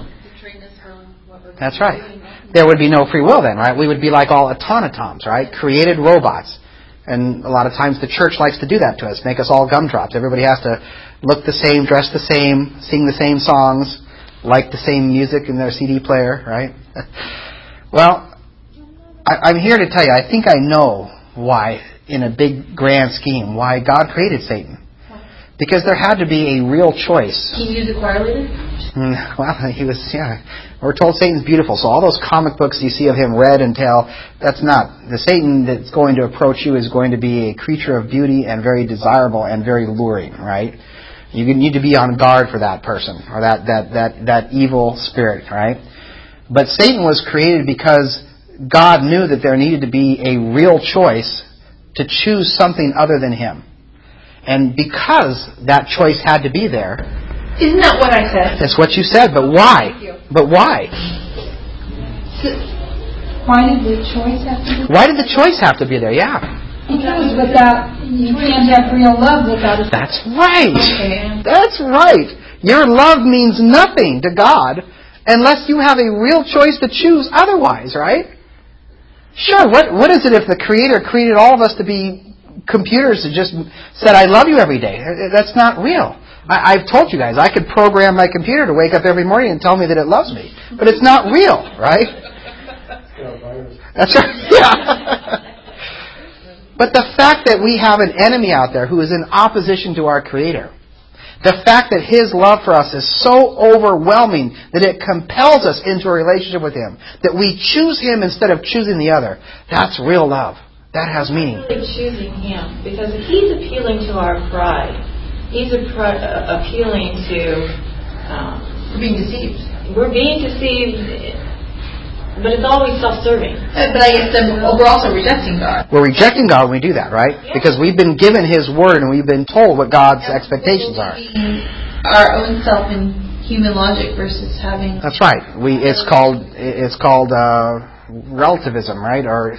That's right. There would be no free will then, right? We would be like all automatons, right? Created robots. And a lot of times the church likes to do that to us, make us all gumdrops. Everybody has to look the same, dress the same, sing the same songs, like the same music in their CD player, right? Well, I'm here to tell you, I think I know why, in a big grand scheme, why God created Satan. Because there had to be a real choice. Can you use the choir leader? Well, he was, we're told Satan's beautiful. So all those comic books you see of him, red and tail, that's not. The Satan that's going to approach you is going to be a creature of beauty and very desirable and very luring, right? You need to be on guard for that person or that evil spirit, right? But Satan was created because God knew that there needed to be a real choice to choose something other than Him. And because that choice had to be there... Isn't that what I said? That's what you said, but why? But why? Why did the choice have to be there? Why did the choice have to be there? Yeah. Because you can't have real love without a... That's right. That's right. Your love means nothing to God unless you have a real choice to choose otherwise, right? Sure, what is it if the Creator created all of us to be computers that just said, I love you every day? That's not real. I've told you guys, I could program my computer to wake up every morning and tell me that it loves me. But it's not real, right? That's right. Yeah. But the fact that we have an enemy out there who is in opposition to our Creator, the fact that His love for us is so overwhelming that it compels us into a relationship with Him, that we choose Him instead of choosing the other, that's real love. That has meaning. Really choosing Him, because He's appealing to our pride. He's appealing to... We're being deceived. We're being deceived, but it's always self-serving. But I guess then we're also rejecting God. We're rejecting God when we do that, right? Yeah. Because we've been given His Word and we've been told what God's expectations are. Our own self and human logic versus having... That's right. It's called relativism, right? Or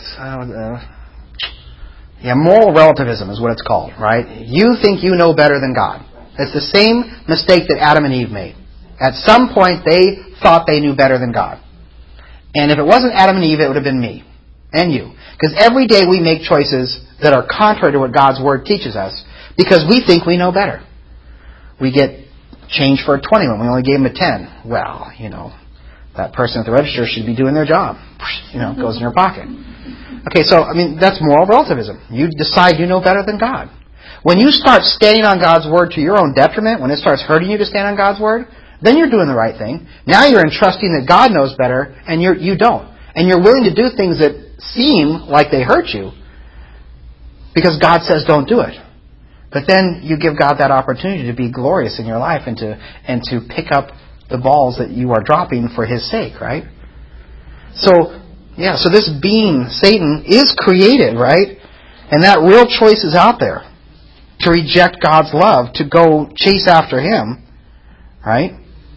moral relativism is what it's called, right? You think you know better than God. It's the same mistake that Adam and Eve made. At some point, they thought they knew better than God. And if it wasn't Adam and Eve, it would have been me and you. Because every day we make choices that are contrary to what God's Word teaches us because we think we know better. We get change for a 20 when we only gave them a 10. Well, that person at the register should be doing their job. It goes in your pocket. Okay, so, that's moral relativism. You decide you know better than God. When you start standing on God's Word to your own detriment, when it starts hurting you to stand on God's Word, then you're doing the right thing. Now you're entrusting that God knows better, and you don't. And you're willing to do things that seem like they hurt you because God says don't do it. But then you give God that opportunity to be glorious in your life and to pick up the balls that you are dropping for His sake, right? So this being, Satan, is created, right? And that real choice is out there to reject God's love, to go chase after Him, right?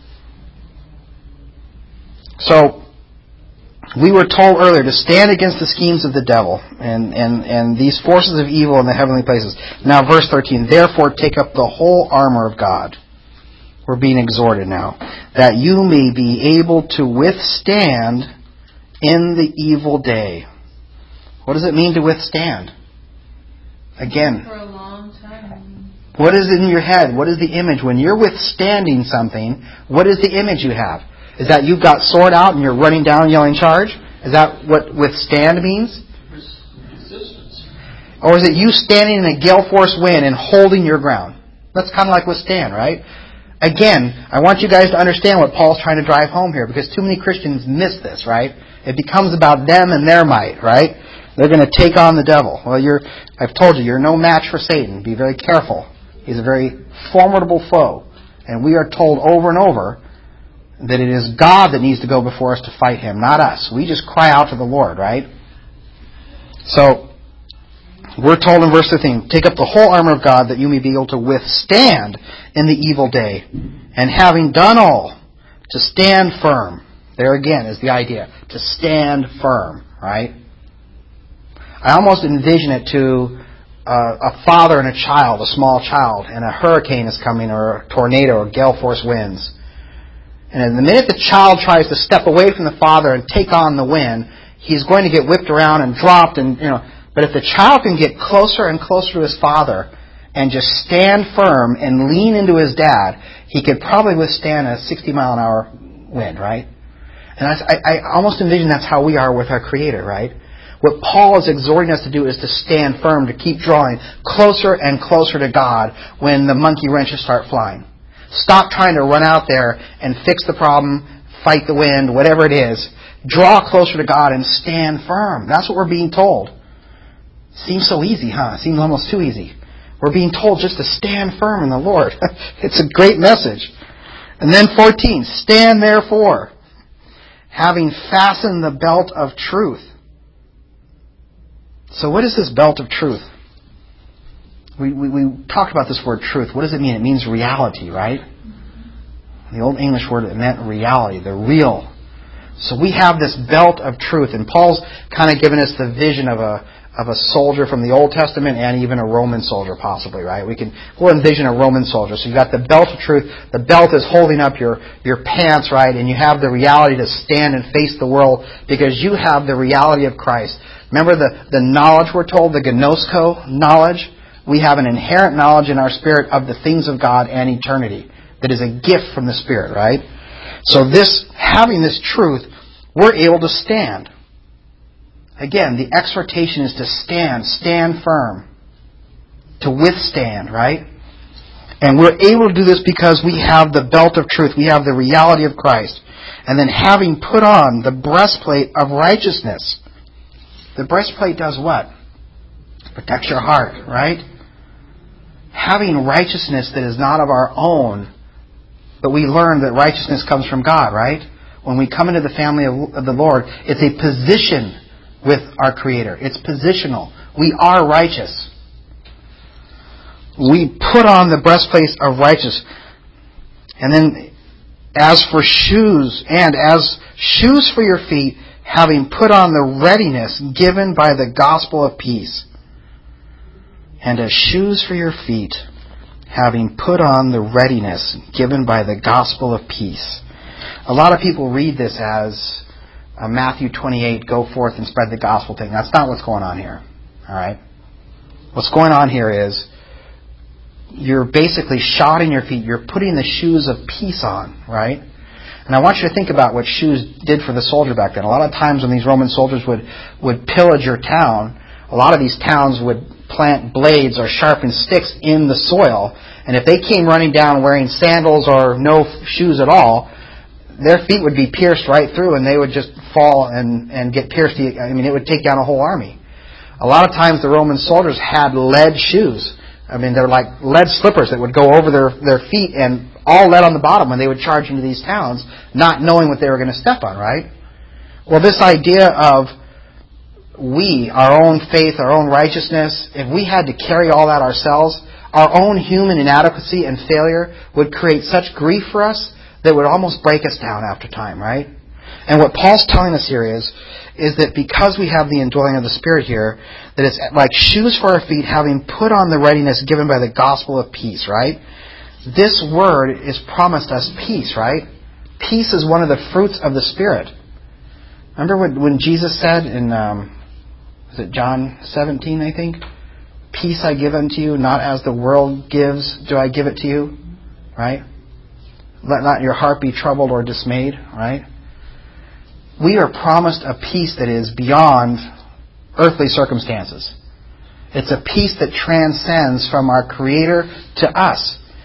So, we were told earlier to stand against the schemes of the devil and these forces of evil in the heavenly places. Now, verse 13, therefore take up the whole armor of God. We're being exhorted now, that you may be able to withstand in the evil day. What does it mean to withstand? Again, For a long time. What is in your head? What is the image? When you're withstanding something, what is the image you have? Is that you've got sword out and you're running down yelling charge? Is that what withstand means? Resistance. Or is it you standing in a gale force wind and holding your ground? That's kind of like withstand, right? again, I want you guys to understand what Paul's trying to drive home here, because too many Christians miss this, right? It becomes about them and their might, right? They're going to take on the devil. Well, I've told you, you're no match for Satan. Be very careful. He's a very formidable foe. And we are told over and over that it is God that needs to go before us to fight him, not us. We just cry out to the Lord, right? So, we're told in verse 15, take up the whole armor of God that you may be able to withstand in the evil day. And having done all, to stand firm. There again is the idea. To stand firm, right? I almost envision it to a father and a child, a small child, and a hurricane is coming, or a tornado, or gale force winds. And the minute the child tries to step away from the father and take on the wind, he's going to get whipped around and dropped, and But if the child can get closer and closer to his father and just stand firm and lean into his dad, he could probably withstand a 60-mile-an-hour wind, right? And I almost envision that's how we are with our Creator, right? What Paul is exhorting us to do is to stand firm, to keep drawing closer and closer to God when the monkey wrenches start flying. Stop trying to run out there and fix the problem, fight the wind, whatever it is. Draw closer to God and stand firm. That's what we're being told. Seems so easy, huh? Seems almost too easy. We're being told just to stand firm in the Lord. It's a great message. And then 14, stand therefore, having fastened the belt of truth. So what is this belt of truth? We talked about this word truth. What does it mean? It means reality, right? The Old English word, it meant reality, the real. So we have this belt of truth, and Paul's kind of given us the vision of a soldier from the Old Testament and even a Roman soldier, possibly, right? We'll envision a Roman soldier. So you've got the belt of truth. The belt is holding up your pants, right? And you have the reality to stand and face the world because you have the reality of Christ. Remember the knowledge we're told, the gnosko knowledge? We have an inherent knowledge in our spirit of the things of God and eternity. That is a gift from the Spirit, right? So having this truth, we're able to stand. Again, the exhortation is to stand firm, to withstand, right? And we're able to do this because we have the belt of truth. We have the reality of Christ. And then having put on the breastplate of righteousness. The breastplate does what? Protects your heart, right? Having righteousness that is not of our own, but we learn that righteousness comes from God, right? When we come into the family of the Lord, it's a position with our Creator. It's positional. We are righteous. We put on the breastplate of righteousness. And then as shoes for your feet, having put on the readiness given by the gospel of peace. And as shoes for your feet, having put on the readiness given by the gospel of peace. A lot of people read this as Matthew 28, go forth and spread the gospel thing. That's not what's going on here. All right? What's going on here is you're basically shodding your feet. You're putting the shoes of peace on, right? And I want you to think about what shoes did for the soldier back then. A lot of times when these Roman soldiers would pillage your town, a lot of these towns would plant blades or sharpen sticks in the soil. And if they came running down wearing sandals or no shoes at all, their feet would be pierced right through and they would just fall and get pierced. I mean, it would take down a whole army. A lot of times the Roman soldiers had lead shoes. I mean, they're like lead slippers that would go over their feet and all lead on the bottom when they would charge into these towns, not knowing what they were going to step on, right? Well, this idea of our own faith, our own righteousness, if we had to carry all that ourselves, our own human inadequacy and failure would create such grief for us that would almost break us down after time, right? And what Paul's telling us here is that because we have the indwelling of the Spirit here, that it's like shoes for our feet, having put on the readiness given by the gospel of peace, right? This word is promised us peace, right? Peace is one of the fruits of the Spirit. Remember when Jesus said in, is it John 17, I think? Peace I give unto you, not as the world gives, do I give it to you, right? Let not your heart be troubled or dismayed, right? We are promised a peace that is beyond earthly circumstances. It's a peace that transcends from our Creator to us.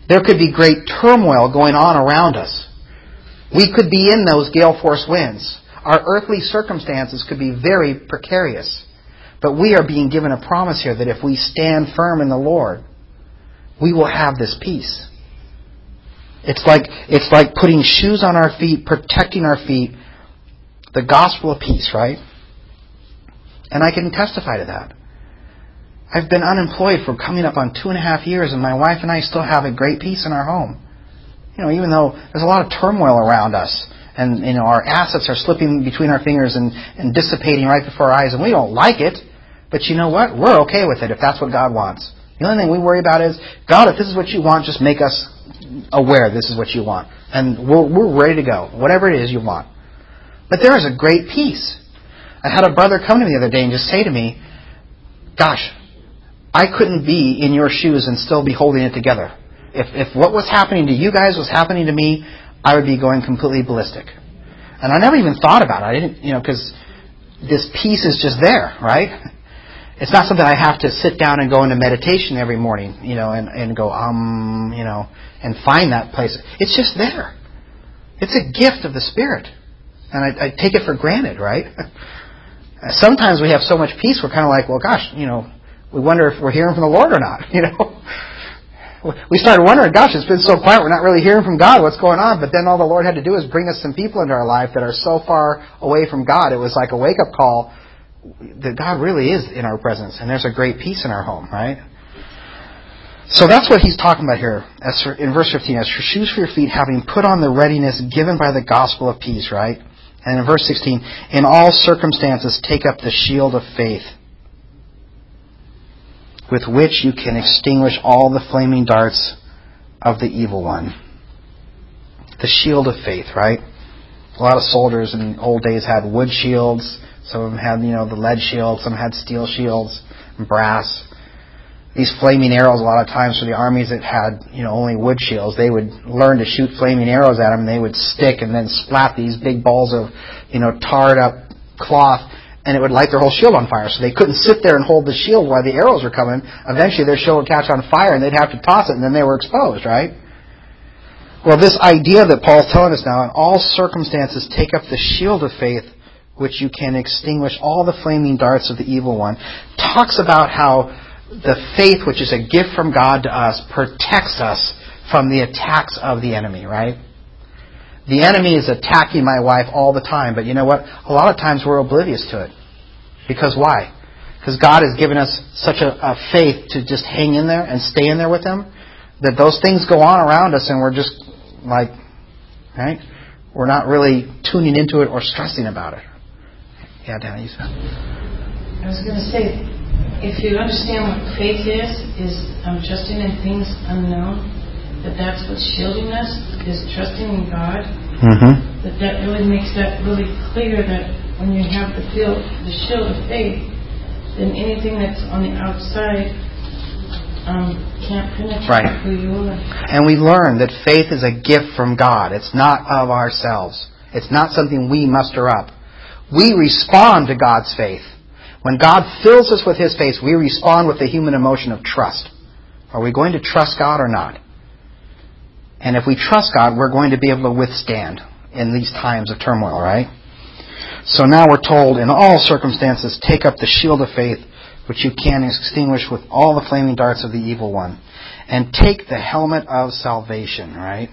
There could be great turmoil going on around us. We could be in those gale force winds. Our earthly circumstances could be very precarious. But we are being given a promise here that if we stand firm in the Lord, we will have this peace. It's like putting shoes on our feet, protecting our feet, the gospel of peace, right? And I can testify to that. I've been unemployed for coming up on 2.5 years, and my wife and I still have a great peace in our home. Even though there's a lot of turmoil around us, and our assets are slipping between our fingers and dissipating right before our eyes, and we don't like it. But you know what? We're okay with it if that's what God wants. The only thing we worry about is, God, if this is what you want, just make us aware this is what you want. And we're ready to go, whatever it is you want. But there is a great peace. I had a brother come to me the other day and just say to me, gosh, I couldn't be in your shoes and still be holding it together. If what was happening to you guys was happening to me, I would be going completely ballistic. And I never even thought about it. I didn't, because this peace is just there, right? It's not something I have to sit down and go into meditation every morning, and go, and find that place. It's just there. It's a gift of the Spirit. And I take it for granted, right? Sometimes we have so much peace, we're kind of like, well, gosh, we wonder if we're hearing from the Lord or not, We started wondering, gosh, it's been so quiet, we're not really hearing from God, what's going on? But then all the Lord had to do is bring us some people into our life that are so far away from God. It was like a wake-up call that God really is in our presence, and there's a great peace in our home, right? So that's what he's talking about here. In verse 15, as for shoes for your feet, having put on the readiness given by the gospel of peace, right? And in verse 16, in all circumstances take up the shield of faith, with which you can extinguish all the flaming darts of the evil one. The shield of faith, right? A lot of soldiers in the old days had wood shields. Some of them had, the lead shield. Some had steel shields and brass. These flaming arrows, a lot of times for the armies that had, only wood shields, they would learn to shoot flaming arrows at them, and they would stick and then splat these big balls of, tarred up cloth, and it would light their whole shield on fire. So they couldn't sit there and hold the shield while the arrows were coming. Eventually their shield would catch on fire, and they'd have to toss it, and then they were exposed, right? Well, this idea that Paul's telling us now, in all circumstances take up the shield of faith, which you can extinguish all the flaming darts of the evil one, talks about how the faith, which is a gift from God to us, protects us from the attacks of the enemy, right? The enemy is attacking my wife all the time, but you know what? A lot of times we're oblivious to it. Because why? Because God has given us such a faith to just hang in there and stay in there with Him, that those things go on around us and we're just like, right? We're not really tuning into it or stressing about it. Yeah, Danny, you said. I was going to say, if you understand what faith is trusting in things unknown, that's what's shielding us, is trusting in God. Mm-hmm. That really makes that really clear, that when you have the shield of faith, then anything that's on the outside can't penetrate who you are. And we learn that faith is a gift from God. It's not of ourselves. It's not something we muster up. We respond to God's faith. When God fills us with His faith, we respond with the human emotion of trust. Are we going to trust God or not? And if we trust God, we're going to be able to withstand in these times of turmoil, right? So now we're told, in all circumstances, take up the shield of faith, which you can extinguish with all the flaming darts of the evil one. And take the helmet of salvation, right?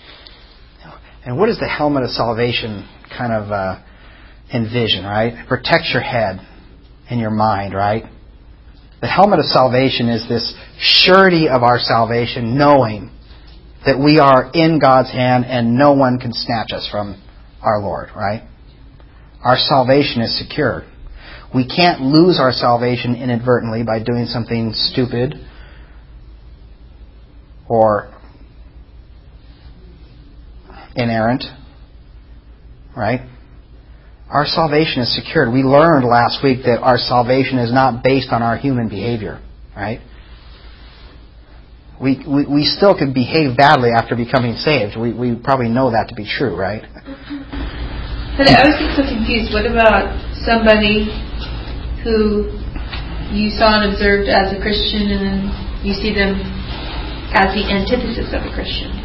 And what does the helmet of salvation kind of envision, right? It protects your head and your mind, right? The helmet of salvation is this surety of our salvation, knowing that we are in God's hand and no one can snatch us from our Lord, right? Our salvation is secured. We can't lose our salvation inadvertently by doing something stupid or inerrant, right? Our salvation is secured. We learned last week that our salvation is not based on our human behavior, right? We still could behave badly after becoming saved. We probably know that to be true, right? But I always get so confused. What about somebody who you saw and observed as a Christian, and then you see them as the antithesis of a Christian.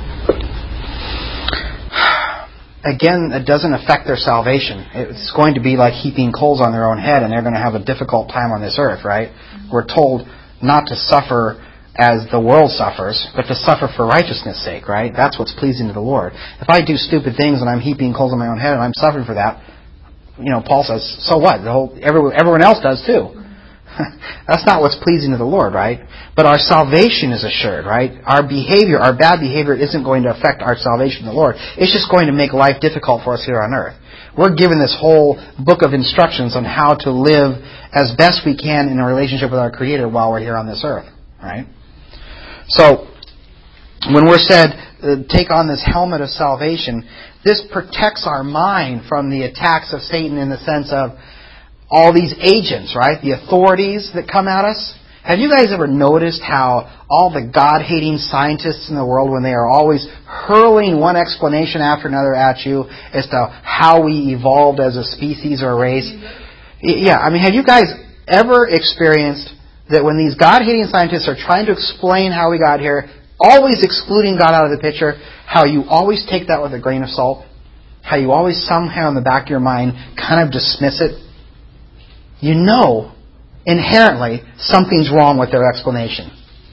Again, it doesn't affect their salvation. It's going to be like heaping coals on their own head, and they're going to have a difficult time on this earth, right? We're told not to suffer as the world suffers, but to suffer for righteousness' sake, right? That's what's pleasing to the Lord. If I do stupid things and I'm heaping coals on my own head and I'm suffering for that, Paul says, so what? Everyone else does too. That's not what's pleasing to the Lord, right? But our salvation is assured, right? Our bad behavior isn't going to affect our salvation in the Lord. It's just going to make life difficult for us here on earth. We're given this whole book of instructions on how to live as best we can in a relationship with our Creator while we're here on this earth, right? So, when we're said, take on this helmet of salvation, this protects our mind from the attacks of Satan in the sense of all these agents, right? The authorities that come at us. Have you guys ever noticed how all the God-hating scientists in the world, when they are always hurling one explanation after another at you as to how we evolved as a species or a race? Yeah, have you guys ever experienced that when these God-hating scientists are trying to explain how we got here, always excluding God out of the picture, how you always take that with a grain of salt? How you always somehow in the back of your mind kind of dismiss it? You know, inherently, something's wrong with their explanation.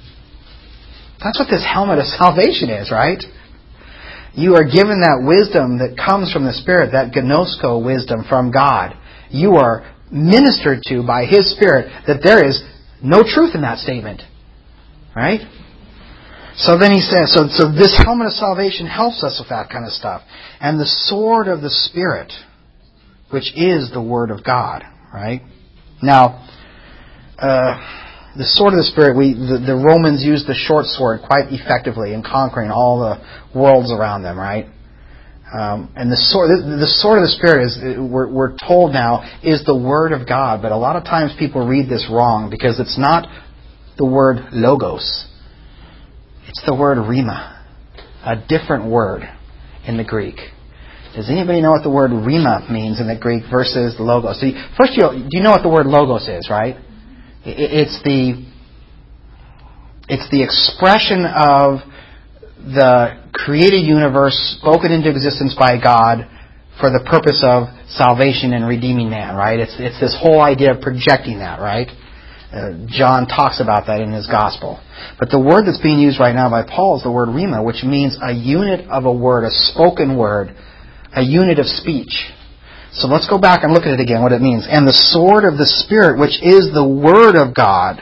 That's what this helmet of salvation is, right? You are given that wisdom that comes from the Spirit, that gnosko wisdom from God. You are ministered to by His Spirit that there is no truth in that statement. Right? So then he says, so this helmet of salvation helps us with that kind of stuff. And the sword of the Spirit, which is the Word of God. Right? Now, the sword of the Spirit, the Romans used the short sword quite effectively in conquering all the worlds around them, right? And the sword of the Spirit is, we're told now, is the Word of God. But a lot of times people read this wrong because it's not the word logos. It's the word rhema, a different word in the Greek. Does anybody know what the word rhema means in the Greek versus logos? So first, do you know what the word logos is, right? It's the expression of the created universe spoken into existence by God for the purpose of salvation and redeeming man, right? It's this whole idea of projecting that, right? John talks about that in his gospel. But the word that's being used right now by Paul is the word rhema, which means a unit of a word, a spoken word, a unit of speech. So let's go back and look at it again, what it means. And the sword of the Spirit, which is the Word of God,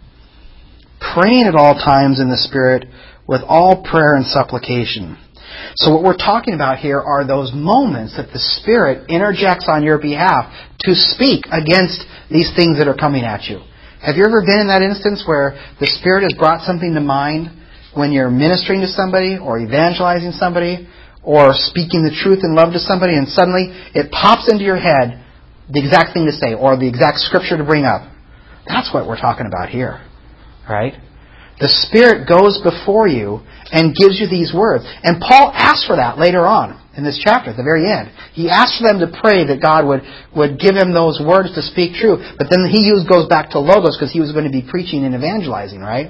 praying at all times in the Spirit with all prayer and supplication. So what we're talking about here are those moments that the Spirit interjects on your behalf to speak against these things that are coming at you. Have you ever been in that instance where the Spirit has brought something to mind when you're ministering to somebody or evangelizing somebody or speaking the truth in love to somebody, and suddenly it pops into your head the exact thing to say or the exact scripture to bring up? That's what we're talking about here, right? The Spirit goes before you and gives you these words. And Paul asks for that later on in this chapter, at the very end. He asks for them to pray that God would give him those words to speak true. But then he goes back to logos because he was going to be preaching and evangelizing, right?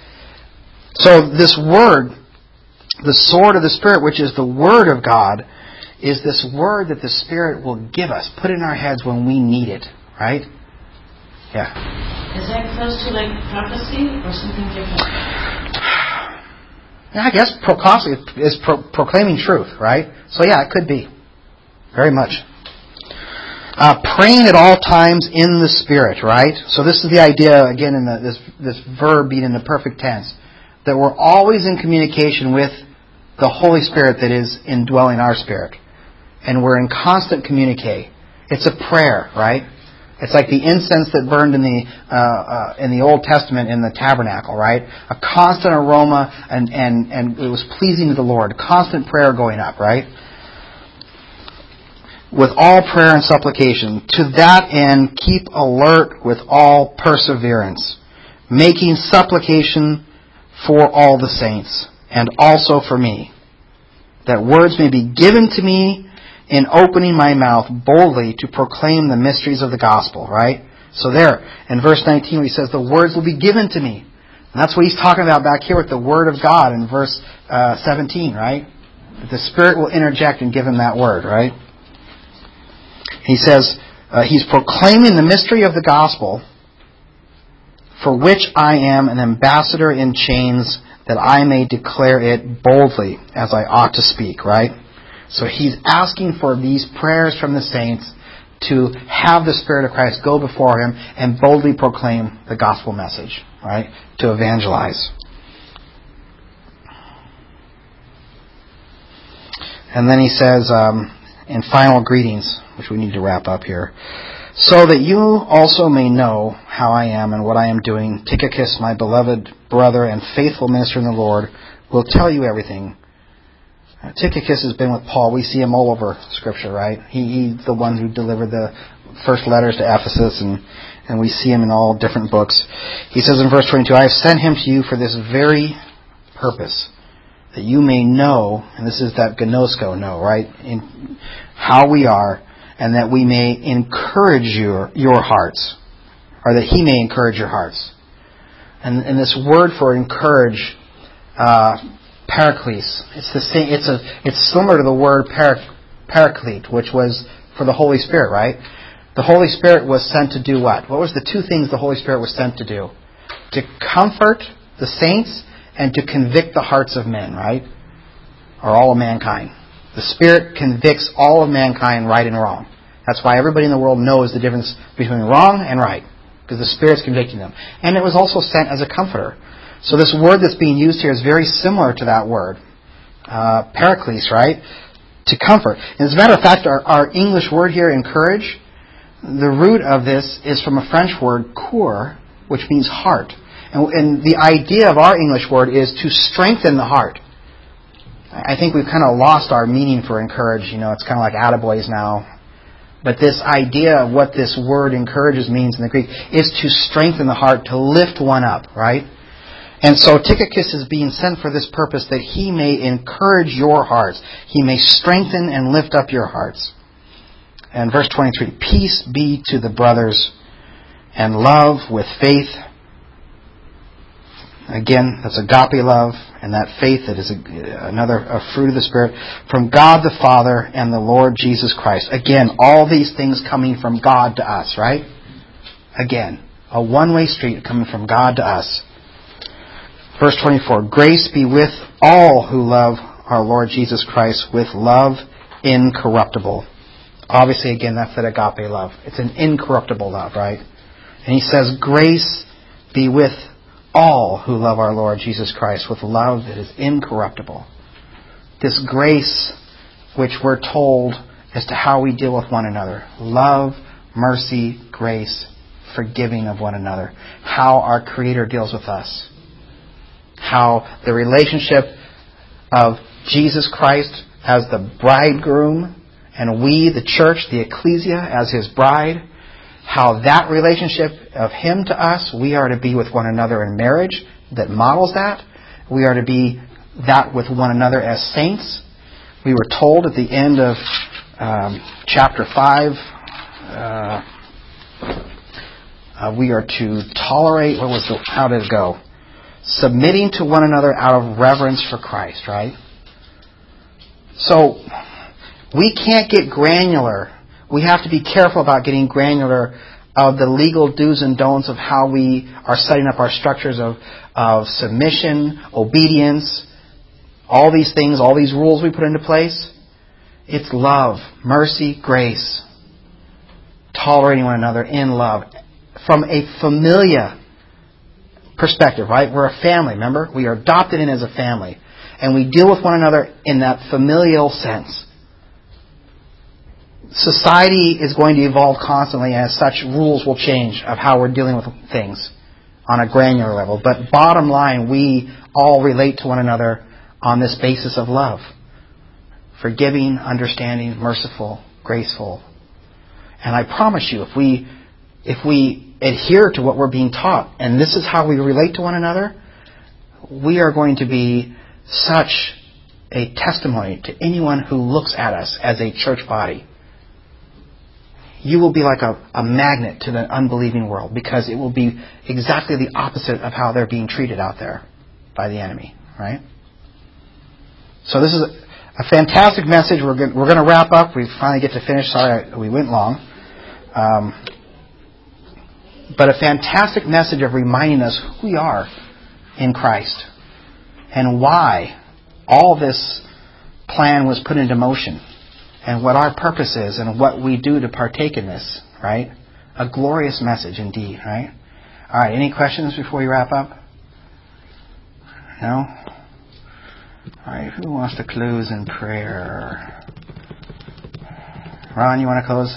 So this word, the sword of the Spirit, which is the Word of God, is this word that the Spirit will give us, put in our heads when we need it, right? Yeah. Is that close to like prophecy or something different? Yeah, I guess prophecy is proclaiming truth, right? So yeah, it could be. Very much. Praying at all times in the Spirit, right? So this is the idea, again, in this verb being in the perfect tense, that we're always in communication with the Holy Spirit that is indwelling our spirit. And we're in constant communique. It's a prayer, right? It's like the incense that burned in the Old Testament in the tabernacle, right? A constant aroma, and it was pleasing to the Lord. Constant prayer going up, right? With all prayer and supplication. To that end, keep alert with all perseverance, making supplication for all the saints, and also for me, that words may be given to me in opening my mouth boldly to proclaim the mysteries of the gospel, right? So there, in verse 19, he says, the words will be given to me. And that's what he's talking about back here with the Word of God in verse 17, right? That the Spirit will interject and give him that word, right? He says, he's proclaiming the mystery of the gospel, for which I am an ambassador in chains, that I may declare it boldly as I ought to speak, right? So he's asking for these prayers from the saints to have the Spirit of Christ go before him and boldly proclaim the gospel message, right? To evangelize. And then he says, in final greetings, which we need to wrap up here, so that you also may know how I am and what I am doing, Tychicus, my beloved brother and faithful minister in the Lord, will tell you everything. Tychicus has been with Paul. We see him all over Scripture, right? He's the one who delivered the first letters to Ephesus, and we see him in all different books. He says in verse 22, I have sent him to you for this very purpose, that you may know, and this is that gnosko know, right? In how we are, and that we may encourage your hearts, or that he may encourage your hearts. And this word for encourage, Paraclete. It's the same. It's similar to the word paraclete, which was for the Holy Spirit, right? The Holy Spirit was sent to do what? What was the two things the Holy Spirit was sent to do? To comfort the saints and to convict the hearts of men, right? Or all of mankind. The Spirit convicts all of mankind right and wrong. That's why everybody in the world knows the difference between wrong and right, because the Spirit's convicting them. And it was also sent as a comforter. So this word that's being used here is very similar to that word, Paraclete, right? To comfort. And as a matter of fact, our English word here, encourage, the root of this is from a French word, coeur, which means heart. And the idea of our English word is to strengthen the heart. I think we've kind of lost our meaning for encourage. It's kind of like attaboys now. But this idea of what this word encourages means in the Greek is to strengthen the heart, to lift one up, right? And so Tychicus is being sent for this purpose, that he may encourage your hearts. He may strengthen and lift up your hearts. And verse 23, peace be to the brothers, and love with faith. Again, that's agape love, and that faith that is a fruit of the Spirit, from God the Father and the Lord Jesus Christ. Again, all these things coming from God to us, right? Again, a one-way street coming from God to us. Verse 24, grace be with all who love our Lord Jesus Christ with love incorruptible. Obviously, again, that's that agape love. It's an incorruptible love, right? And he says, grace be with all who love our Lord Jesus Christ with love that is incorruptible. This grace which we're told as to how we deal with one another. Love, mercy, grace, forgiving of one another. How our Creator deals with us. How the relationship of Jesus Christ as the bridegroom and we, the church, the ecclesia, as His bride, how that relationship of Him to us, we are to be with one another in marriage that models that. We are to be that with one another as saints. We were told at the end of chapter 5, we are to tolerate, how did it go? Submitting to one another out of reverence for Christ, right? So, we can't get granular. We have to be careful about getting granular of the legal do's and don'ts of how we are setting up our structures of submission, obedience, all these things, all these rules we put into place. It's love, mercy, grace, tolerating one another in love. From a familia perspective, right? We're a family, remember? We are adopted in as a family. And we deal with one another in that familial sense. Society is going to evolve constantly, and as such, rules will change of how we're dealing with things on a granular level. But bottom line, we all relate to one another on this basis of love. Forgiving, understanding, merciful, graceful. And I promise you, if we adhere to what we're being taught, and this is how we relate to one another, we are going to be such a testimony to anyone who looks at us as a church body. you will be like a magnet to the unbelieving world, because it will be exactly the opposite of how they're being treated out there by the enemy, right? So this is a fantastic message. We're going to wrap up. We finally get to finish. Sorry, we went long. But a fantastic message of reminding us who we are in Christ and why all this plan was put into motion and what our purpose is and what we do to partake in this, right? A glorious message indeed, right? All right, any questions before we wrap up? No? All right, who wants to close in prayer? Ron, you want to close?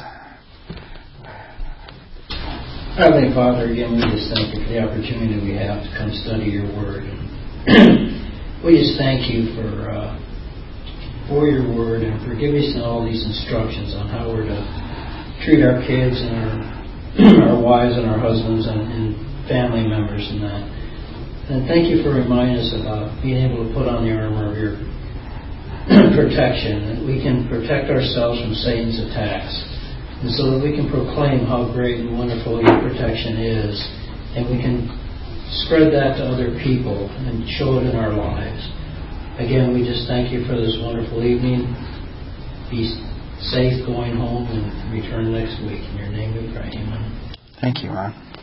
Heavenly Father, again, we just thank you for the opportunity we have to come study your word. We just thank you for your word and for giving us all these instructions on how we're to treat our kids and our wives and our husbands and family members and that. And thank you for reminding us about being able to put on the armor of your protection, that we can protect ourselves from Satan's attacks. And so that we can proclaim how great and wonderful your protection is, and we can spread that to other people and show it in our lives. Again, we just thank you for this wonderful evening. Be safe going home and return next week. In your name we pray. Amen. Thank you, Ron.